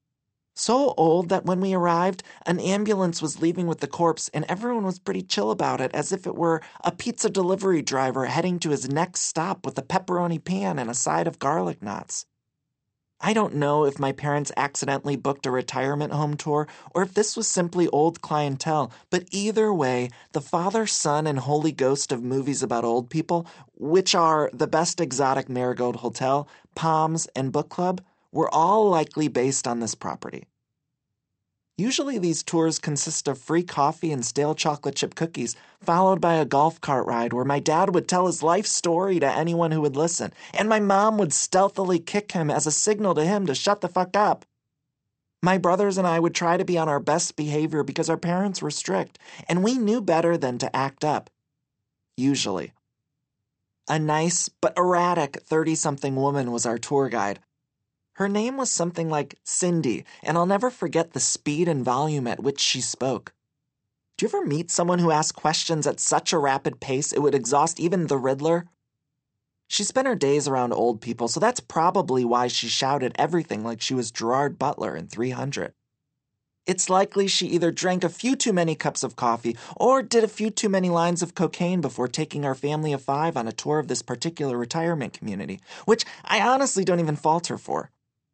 Speaker 1: So old that when we arrived, an ambulance was leaving with the corpse and everyone was pretty chill about it, as if it were a pizza delivery driver heading to his next stop with a pepperoni pan and a side of garlic knots. I don't know if my parents accidentally booked a retirement home tour or if this was simply old clientele, but either way, the Father, Son, and Holy Ghost of movies about old people, which are The Best Exotic Marigold Hotel, Palms, and Book Club, were all likely based on this property. Usually these tours consist of free coffee and stale chocolate chip cookies, followed by a golf cart ride where my dad would tell his life story to anyone who would listen, and my mom would stealthily kick him as a signal to him to shut the fuck up. My brothers and I would try to be on our best behavior because our parents were strict, and we knew better than to act up. Usually. A nice but erratic thirty-something woman was our tour guide. Her name was something like Cindy, and I'll never forget the speed and volume at which she spoke. Do you ever meet someone who asked questions at such a rapid pace it would exhaust even the Riddler? She spent her days around old people, so that's probably why she shouted everything like she was Gerard Butler in three hundred. It's likely she either drank a few too many cups of coffee or did a few too many lines of cocaine before taking our family of five on a tour of this particular retirement community, which I honestly don't even fault her for.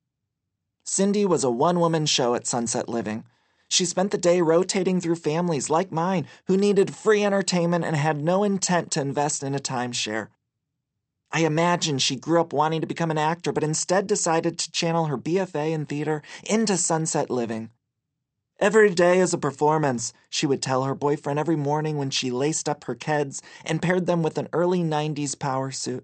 Speaker 1: Cindy was a one-woman show at Sunset Living. She spent the day rotating through families like mine who needed free entertainment and had no intent to invest in a timeshare. I imagine she grew up wanting to become an actor, but instead decided to channel her B F A in theater into Sunset Living. Every day is a performance, she would tell her boyfriend every morning when she laced up her Keds and paired them with an early nineties power suit.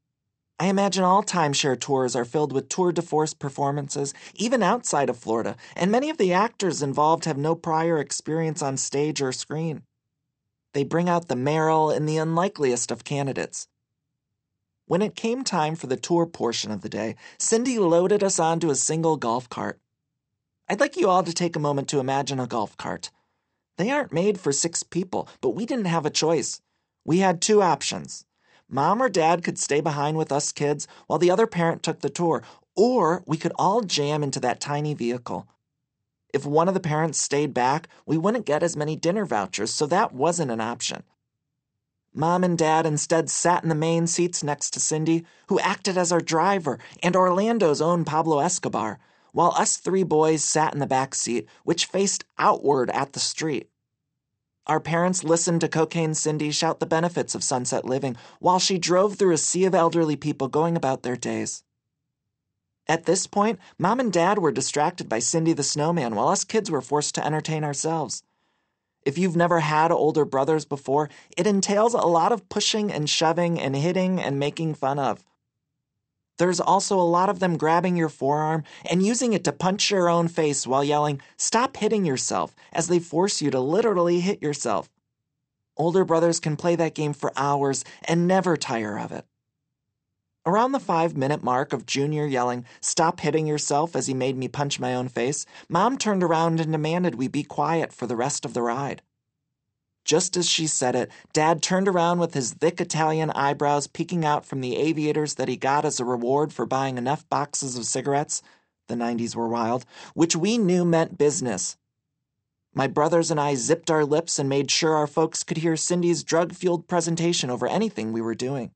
Speaker 1: I imagine all timeshare tours are filled with tour de force performances, even outside of Florida, and many of the actors involved have no prior experience on stage or screen. They bring out the Meryl in the unlikeliest of candidates. When it came time for the tour portion of the day, Cindy loaded us onto a single golf cart. I'd like you all to take a moment to imagine a golf cart. They aren't made for six people, but we didn't have a choice. We had two options. Mom or Dad could stay behind with us kids while the other parent took the tour, or we could all jam into that tiny vehicle. If one of the parents stayed back, we wouldn't get as many dinner vouchers, so that wasn't an option. Mom and Dad instead sat in the main seats next to Cindy, who acted as our driver, and Orlando's own Pablo Escobar, while us three boys sat in the back seat, which faced outward at the street. Our parents listened to Cocaine Cindy shout the benefits of Sunset Living while she drove through a sea of elderly people going about their days. At this point, Mom and Dad were distracted by Cindy the Snowman while us kids were forced to entertain ourselves. If you've never had older brothers before, it entails a lot of pushing and shoving and hitting and making fun of. There's also a lot of them grabbing your forearm and using it to punch your own face while yelling, "Stop hitting yourself," as they force you to literally hit yourself. Older brothers can play that game for hours and never tire of it. Around the five-minute mark of Junior yelling, "Stop hitting yourself," as he made me punch my own face, Mom turned around and demanded we be quiet for the rest of the ride. Just as she said it, Dad turned around with his thick Italian eyebrows peeking out from the aviators that he got as a reward for buying enough boxes of cigarettes, the nineties were wild, which we knew meant business. My brothers and I zipped our lips and made sure our folks could hear Cindy's drug-fueled presentation over anything we were doing.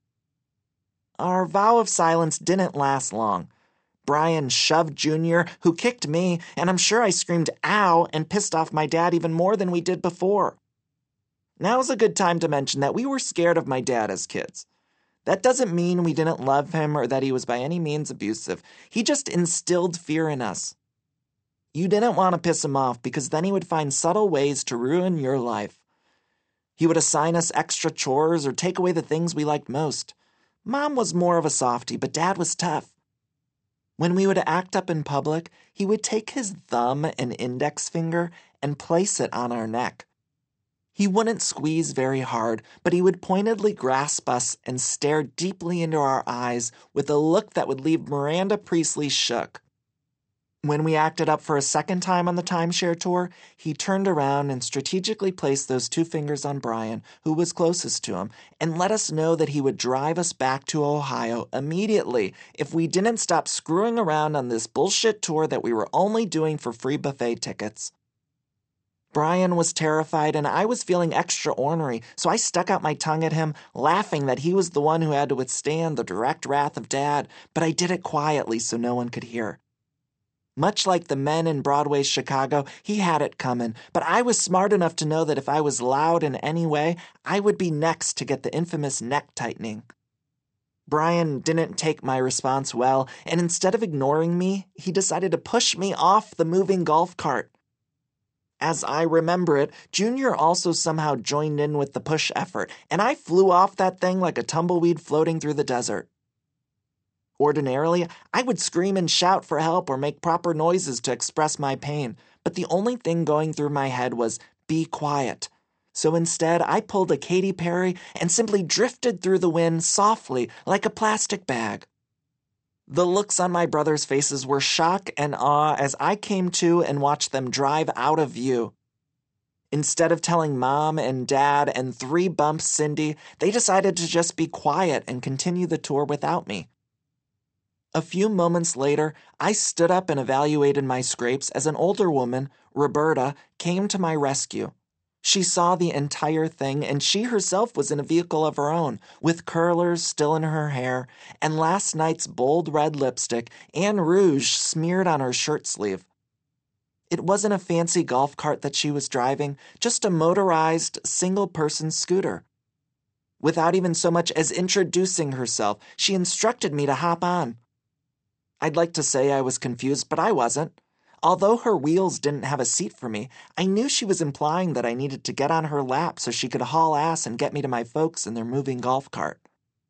Speaker 1: Our vow of silence didn't last long. Brian shoved Junior, who kicked me, and I'm sure I screamed "ow" and pissed off my dad even more than we did before. Now's a good time to mention that we were scared of my dad as kids. That doesn't mean we didn't love him or that he was by any means abusive. He just instilled fear in us. You didn't want to piss him off because then he would find subtle ways to ruin your life. He would assign us extra chores or take away the things we liked most. Mom was more of a softie, but Dad was tough. When we would act up in public, he would take his thumb and index finger and place it on our neck. He wouldn't squeeze very hard, but he would pointedly grasp us and stare deeply into our eyes with a look that would leave Miranda Priestley shook. When we acted up for a second time on the timeshare tour, he turned around and strategically placed those two fingers on Brian, who was closest to him, and let us know that he would drive us back to Ohio immediately if we didn't stop screwing around on this bullshit tour that we were only doing for free buffet tickets. Brian was terrified, and I was feeling extra ornery, so I stuck out my tongue at him, laughing that he was the one who had to withstand the direct wrath of Dad, but I did it quietly so no one could hear. Much like the men in Broadway's Chicago, he had it coming, but I was smart enough to know that if I was loud in any way, I would be next to get the infamous neck tightening. Brian didn't take my response well, and instead of ignoring me, he decided to push me off the moving golf cart. As I remember it, Junior also somehow joined in with the push effort, and I flew off that thing like a tumbleweed floating through the desert. Ordinarily, I would scream and shout for help or make proper noises to express my pain, but the only thing going through my head was, be quiet. So instead, I pulled a Katy Perry and simply drifted through the wind softly like a plastic bag. The looks on my brothers' faces were shock and awe as I came to and watched them drive out of view. Instead of telling Mom and Dad and three bumps Cindy, they decided to just be quiet and continue the tour without me. A few moments later, I stood up and evaluated my scrapes as an older woman, Roberta, came to my rescue. She saw the entire thing, and she herself was in a vehicle of her own, with curlers still in her hair, and last night's bold red lipstick and rouge smeared on her shirt sleeve. It wasn't a fancy golf cart that she was driving, just a motorized, single-person scooter. Without even so much as introducing herself, she instructed me to hop on. I'd like to say I was confused, but I wasn't. Although her wheels didn't have a seat for me, I knew she was implying that I needed to get on her lap so she could haul ass and get me to my folks in their moving golf cart.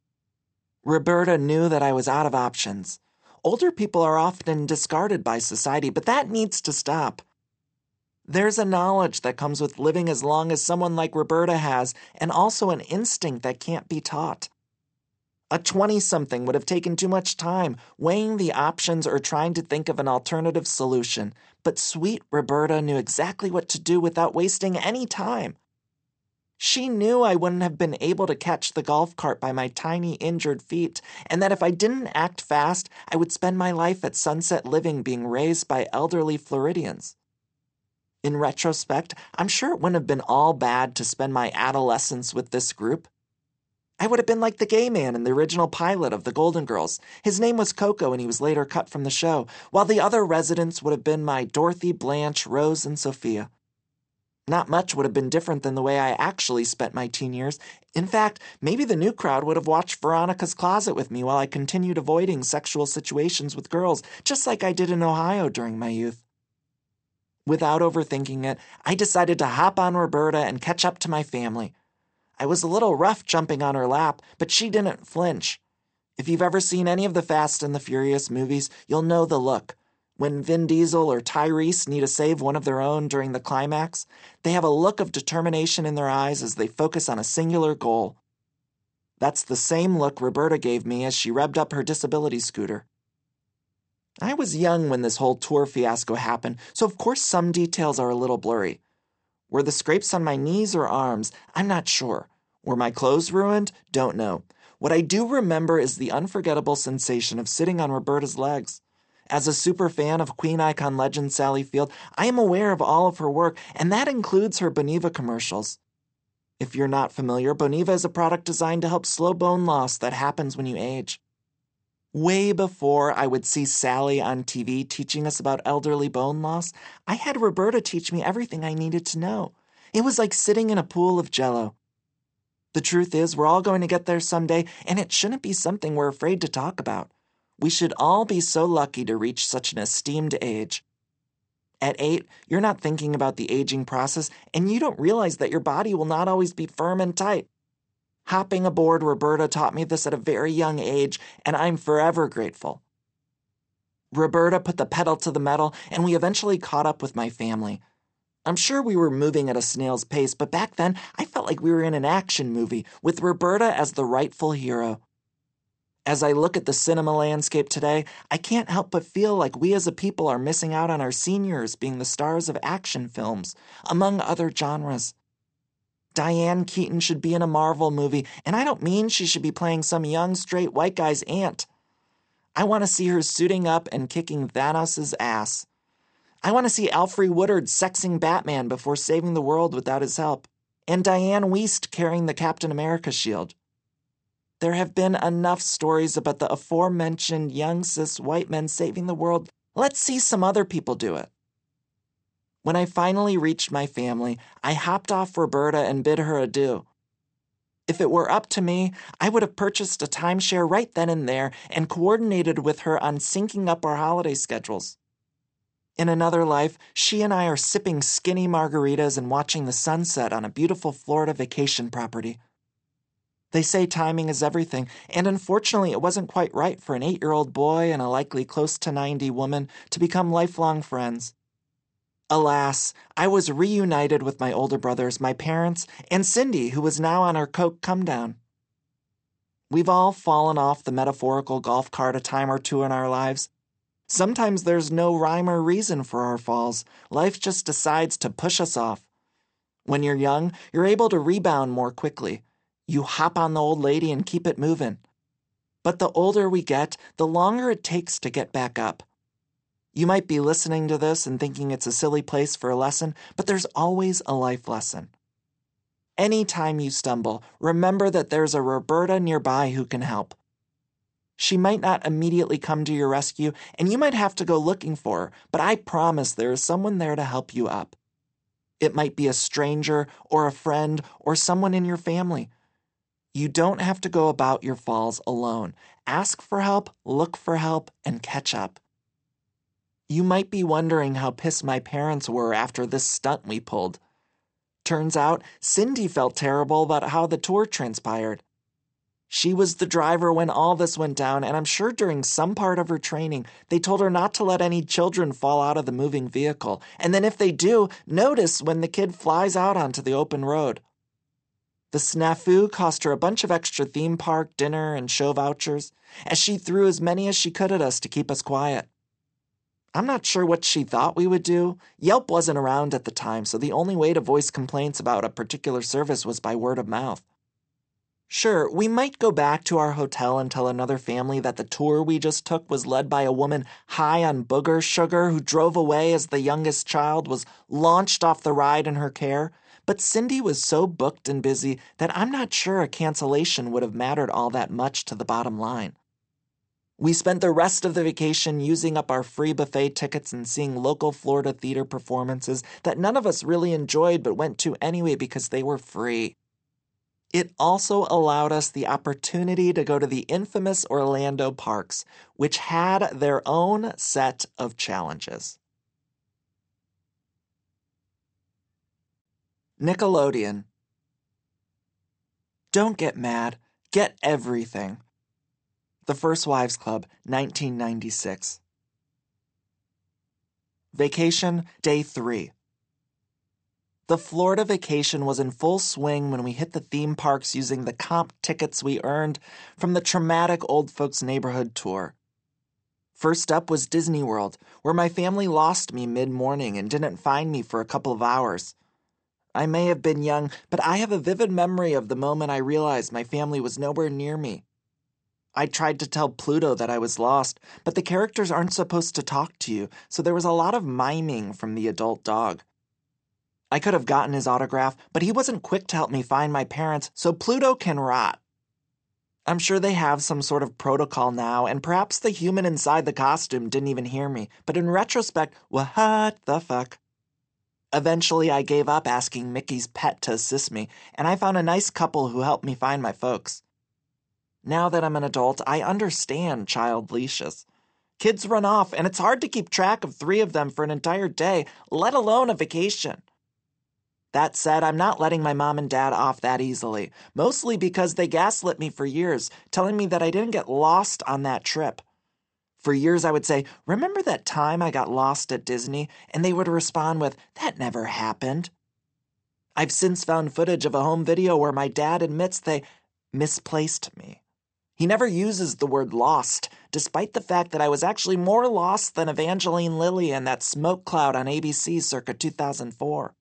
Speaker 1: Roberta knew that I was out of options. Older people are often discarded by society, but that needs to stop. There's a knowledge that comes with living as long as someone like Roberta has, and also an instinct that can't be taught. A twenty-something would have taken too much time, weighing the options or trying to think of an alternative solution, but sweet Roberta knew exactly what to do without wasting any time. She knew I wouldn't have been able to catch the golf cart by my tiny injured feet, and that if I didn't act fast, I would spend my life at Sunset Living being raised by elderly Floridians. In retrospect, I'm sure it wouldn't have been all bad to spend my adolescence with this group. I would have been like the gay man in the original pilot of The Golden Girls. His name was Coco, and he was later cut from the show, while the other residents would have been my Dorothy, Blanche, Rose, and Sophia. Not much would have been different than the way I actually spent my teen years. In fact, maybe the new crowd would have watched Veronica's Closet with me while I continued avoiding sexual situations with girls, just like I did in Ohio during my youth. Without overthinking it, I decided to hop on Roberta and catch up to my family. I was a little rough jumping on her lap, but she didn't flinch. If you've ever seen any of the Fast and the Furious movies, you'll know the look. When Vin Diesel or Tyrese need to save one of their own during the climax, they have a look of determination in their eyes as they focus on a singular goal. That's the same look Roberta gave me as she revved up her disability scooter. I was young when this whole tour fiasco happened, so of course some details are a little blurry. Were the scrapes on my knees or arms? I'm not sure. Were my clothes ruined? Don't know. What I do remember is the unforgettable sensation of sitting on Roberta's legs. As a super fan of Queen icon legend Sally Field, I am aware of all of her work, and that includes her Boniva commercials. If you're not familiar, Boniva is a product designed to help slow bone loss that happens when you age. Way before I would see Sally on T V teaching us about elderly bone loss, I had Roberta teach me everything I needed to know. It was like sitting in a pool of Jell-O. The truth is, we're all going to get there someday, and it shouldn't be something we're afraid to talk about. We should all be so lucky to reach such an esteemed age. At eight, you're not thinking about the aging process, and you don't realize that your body will not always be firm and tight. Hopping aboard Roberta taught me this at a very young age, and I'm forever grateful. Roberta put the pedal to the metal, and we eventually caught up with my family. I'm sure we were moving at a snail's pace, but back then I felt like we were in an action movie, with Roberta as the rightful hero. As I look at the cinema landscape today, I can't help but feel like we as a people are missing out on our seniors being the stars of action films, among other genres. Diane Keaton should be in a Marvel movie, and I don't mean she should be playing some young straight white guy's aunt. I want to see her suiting up and kicking Thanos' ass. I want to see Alfre Woodard sexing Batman before saving the world without his help, and Diane Wiest carrying the Captain America shield. There have been enough stories about the aforementioned young cis white men saving the world. Let's see some other people do it. When I finally reached my family, I hopped off Roberta and bid her adieu. If it were up to me, I would have purchased a timeshare right then and there and coordinated with her on syncing up our holiday schedules. In another life, she and I are sipping skinny margaritas and watching the sunset on a beautiful Florida vacation property. They say timing is everything, and unfortunately it wasn't quite right for an eight-year-old boy and a likely close to ninety woman to become lifelong friends. Alas, I was reunited with my older brothers, my parents, and Cindy, who was now on her coke come-down. We've all fallen off the metaphorical golf cart a time or two in our lives. Sometimes there's no rhyme or reason for our falls. Life just decides to push us off. When you're young, you're able to rebound more quickly. You hop on the old lady and keep it moving. But the older we get, the longer it takes to get back up. You might be listening to this and thinking it's a silly place for a lesson, but there's always a life lesson. Anytime you stumble, remember that there's a Roberta nearby who can help. She might not immediately come to your rescue, and you might have to go looking for her, but I promise there is someone there to help you up. It might be a stranger or a friend or someone in your family. You don't have to go about your falls alone. Ask for help, look for help, and catch up. You might be wondering how pissed my parents were after this stunt we pulled. Turns out, Cindy felt terrible about how the tour transpired. She was the driver when all this went down, and I'm sure during some part of her training, they told her not to let any children fall out of the moving vehicle, and then if they do, notice when the kid flies out onto the open road. The snafu cost her a bunch of extra theme park, dinner, and show vouchers, as she threw as many as she could at us to keep us quiet. I'm not sure what she thought we would do. Yelp wasn't around at the time, so the only way to voice complaints about a particular service was by word of mouth. Sure, we might go back to our hotel and tell another family that the tour we just took was led by a woman high on booger sugar who drove away as the youngest child was launched off the ride in her care, but Cindy was so booked and busy that I'm not sure a cancellation would have mattered all that much to the bottom line. We spent the rest of the vacation using up our free buffet tickets and seeing local Florida theater performances that none of us really enjoyed but went to anyway because they were free. It also allowed us the opportunity to go to the infamous Orlando parks, which had their own set of challenges. Nickelodeon. Don't get mad. Get everything. The First Wives Club, nineteen ninety-six. Vacation, day three. The Florida vacation was in full swing when we hit the theme parks using the comp tickets we earned from the traumatic Old Folks Neighborhood tour. First up was Disney World, where my family lost me mid-morning and didn't find me for a couple of hours. I may have been young, but I have a vivid memory of the moment I realized my family was nowhere near me. I tried to tell Pluto that I was lost, but the characters aren't supposed to talk to you, so there was a lot of miming from the adult dog. I could have gotten his autograph, but he wasn't quick to help me find my parents, so Pluto can rot. I'm sure they have some sort of protocol now, and perhaps the human inside the costume didn't even hear me, but in retrospect, what the fuck? Eventually, I gave up asking Mickey's pet to assist me, and I found a nice couple who helped me find my folks. Now that I'm an adult, I understand child leashes. Kids run off, and it's hard to keep track of three of them for an entire day, let alone a vacation. That said, I'm not letting my mom and dad off that easily, mostly because they gaslit me for years, telling me that I didn't get lost on that trip. For years I would say, "Remember that time I got lost at Disney?" And they would respond with, "That never happened." I've since found footage of a home video where my dad admits they misplaced me. He never uses the word lost, despite the fact that I was actually more lost than Evangeline Lilly and that smoke cloud on A B C circa two thousand four.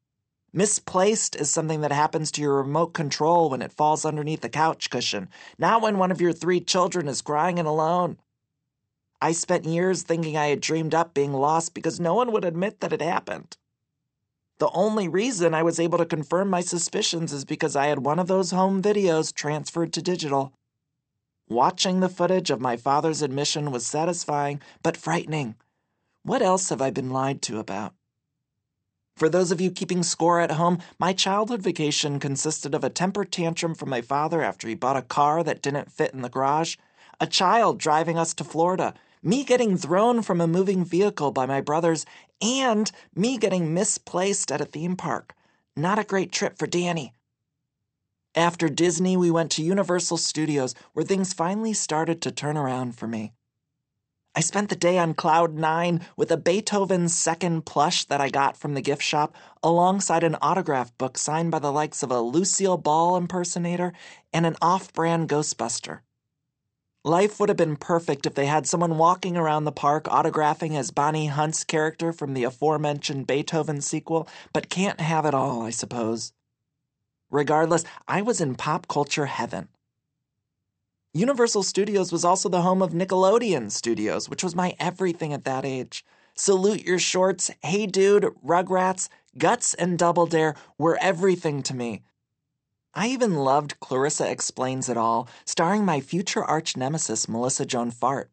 Speaker 1: Misplaced is something that happens to your remote control when it falls underneath the couch cushion, not when one of your three children is crying and alone. I spent years thinking I had dreamed up being lost because no one would admit that it happened. The only reason I was able to confirm my suspicions is because I had one of those home videos transferred to digital. Watching the footage of my father's admission was satisfying, but frightening. What else have I been lied to about? For those of you keeping score at home, my childhood vacation consisted of a temper tantrum from my father after he bought a car that didn't fit in the garage, a child driving us to Florida, me getting thrown from a moving vehicle by my brothers, and me getting misplaced at a theme park. Not a great trip for Danny. After Disney, we went to Universal Studios, where things finally started to turn around for me. I spent the day on cloud nine with a Beethoven second plush that I got from the gift shop, alongside an autograph book signed by the likes of a Lucille Ball impersonator and an off-brand Ghostbuster. Life would have been perfect if they had someone walking around the park autographing as Bonnie Hunt's character from the aforementioned Beethoven sequel, but can't have it all, I suppose. Regardless, I was in pop culture heaven. Universal Studios was also the home of Nickelodeon Studios, which was my everything at that age. Salute Your Shorts, Hey Dude, Rugrats, Guts, and Double Dare were everything to me. I even loved Clarissa Explains It All, starring my future arch nemesis Melissa Joan Fart.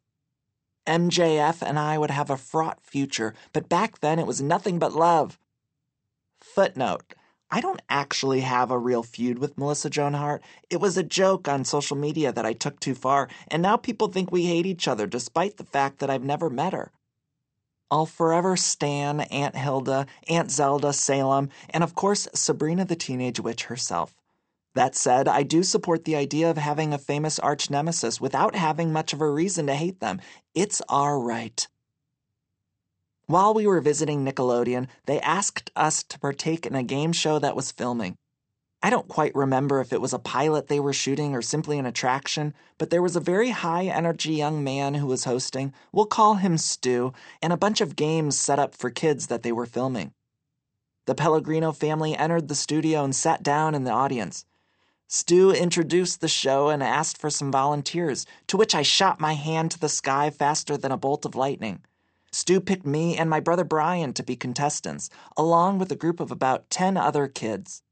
Speaker 1: M J F and I would have a fraught future, but back then it was nothing but love. Footnote. I don't actually have a real feud with Melissa Joan Hart. It was a joke on social media that I took too far, and now people think we hate each other despite the fact that I've never met her. I'll forever stan Aunt Hilda, Aunt Zelda, Salem, and of course Sabrina the Teenage Witch herself. That said, I do support the idea of having a famous arch nemesis without having much of a reason to hate them. It's our right. While we were visiting Nickelodeon, they asked us to partake in a game show that was filming. I don't quite remember if it was a pilot they were shooting or simply an attraction, but there was a very high-energy young man who was hosting, we'll call him Stu, and a bunch of games set up for kids that they were filming. The Pellegrino family entered the studio and sat down in the audience. Stu introduced the show and asked for some volunteers, to which I shot my hand to the sky faster than a bolt of lightning. Stu picked me and my brother Brian to be contestants, along with a group of about ten other kids.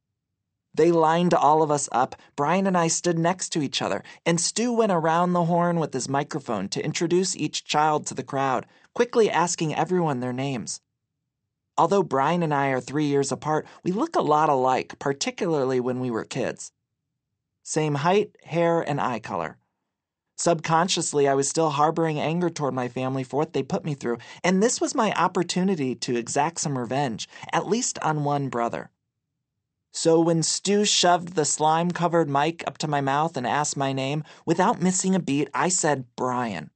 Speaker 1: They lined all of us up. Brian and I stood next to each other, and Stu went around the horn with his microphone to introduce each child to the crowd, quickly asking everyone their names. Although Brian and I are three years apart, we look a lot alike, particularly when we were kids. Same height, hair, and eye color. Subconsciously, I was still harboring anger toward my family for what they put me through, and this was my opportunity to exact some revenge, at least on one brother. So when Stu shoved the slime-covered mic up to my mouth and asked my name, without missing a beat, I said Brian.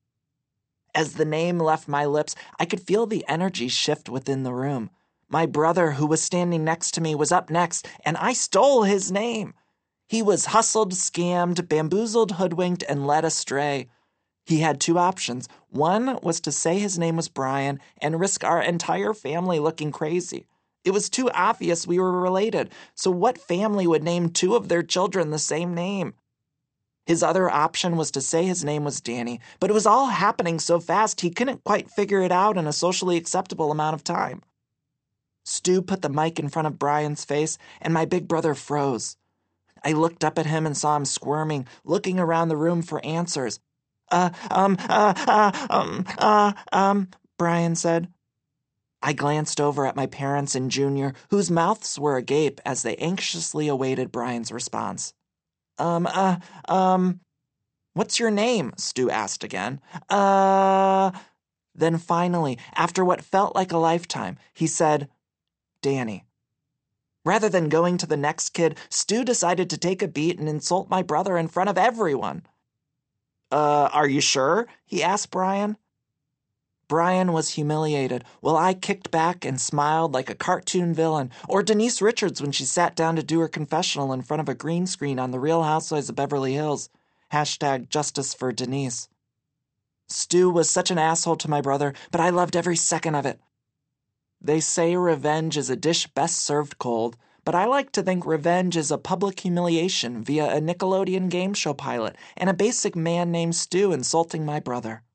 Speaker 1: As the name left my lips, I could feel the energy shift within the room. My brother, who was standing next to me, was up next, and I stole his name. He was hustled, scammed, bamboozled, hoodwinked, and led astray. He had two options. One was to say his name was Brian and risk our entire family looking crazy. It was too obvious we were related, so what family would name two of their children the same name? His other option was to say his name was Danny, but it was all happening so fast he couldn't quite figure it out in a socially acceptable amount of time. Stu put the mic in front of Brian's face, and my big brother froze. I looked up at him and saw him squirming, looking around the room for answers. Uh, um, uh, uh, um, uh, um, Brian said. I glanced over at my parents and Junior, whose mouths were agape as they anxiously awaited Brian's response. Um, uh, um, what's your name? Stu asked again. Uh, then finally, after what felt like a lifetime, he said, Danny. Rather than going to the next kid, Stu decided to take a beat and insult my brother in front of everyone. Uh, are you sure? He asked Brian. Brian was humiliated, while I kicked back and smiled like a cartoon villain, or Denise Richards when she sat down to do her confessional in front of a green screen on The Real Housewives of Beverly Hills. Hashtag justice for Denise. Stu was such an asshole to my brother, but I loved every second of it. They say revenge is a dish best served cold, but I like to think revenge is a public humiliation via a Nickelodeon game show pilot and a basic man named Stu insulting my brother.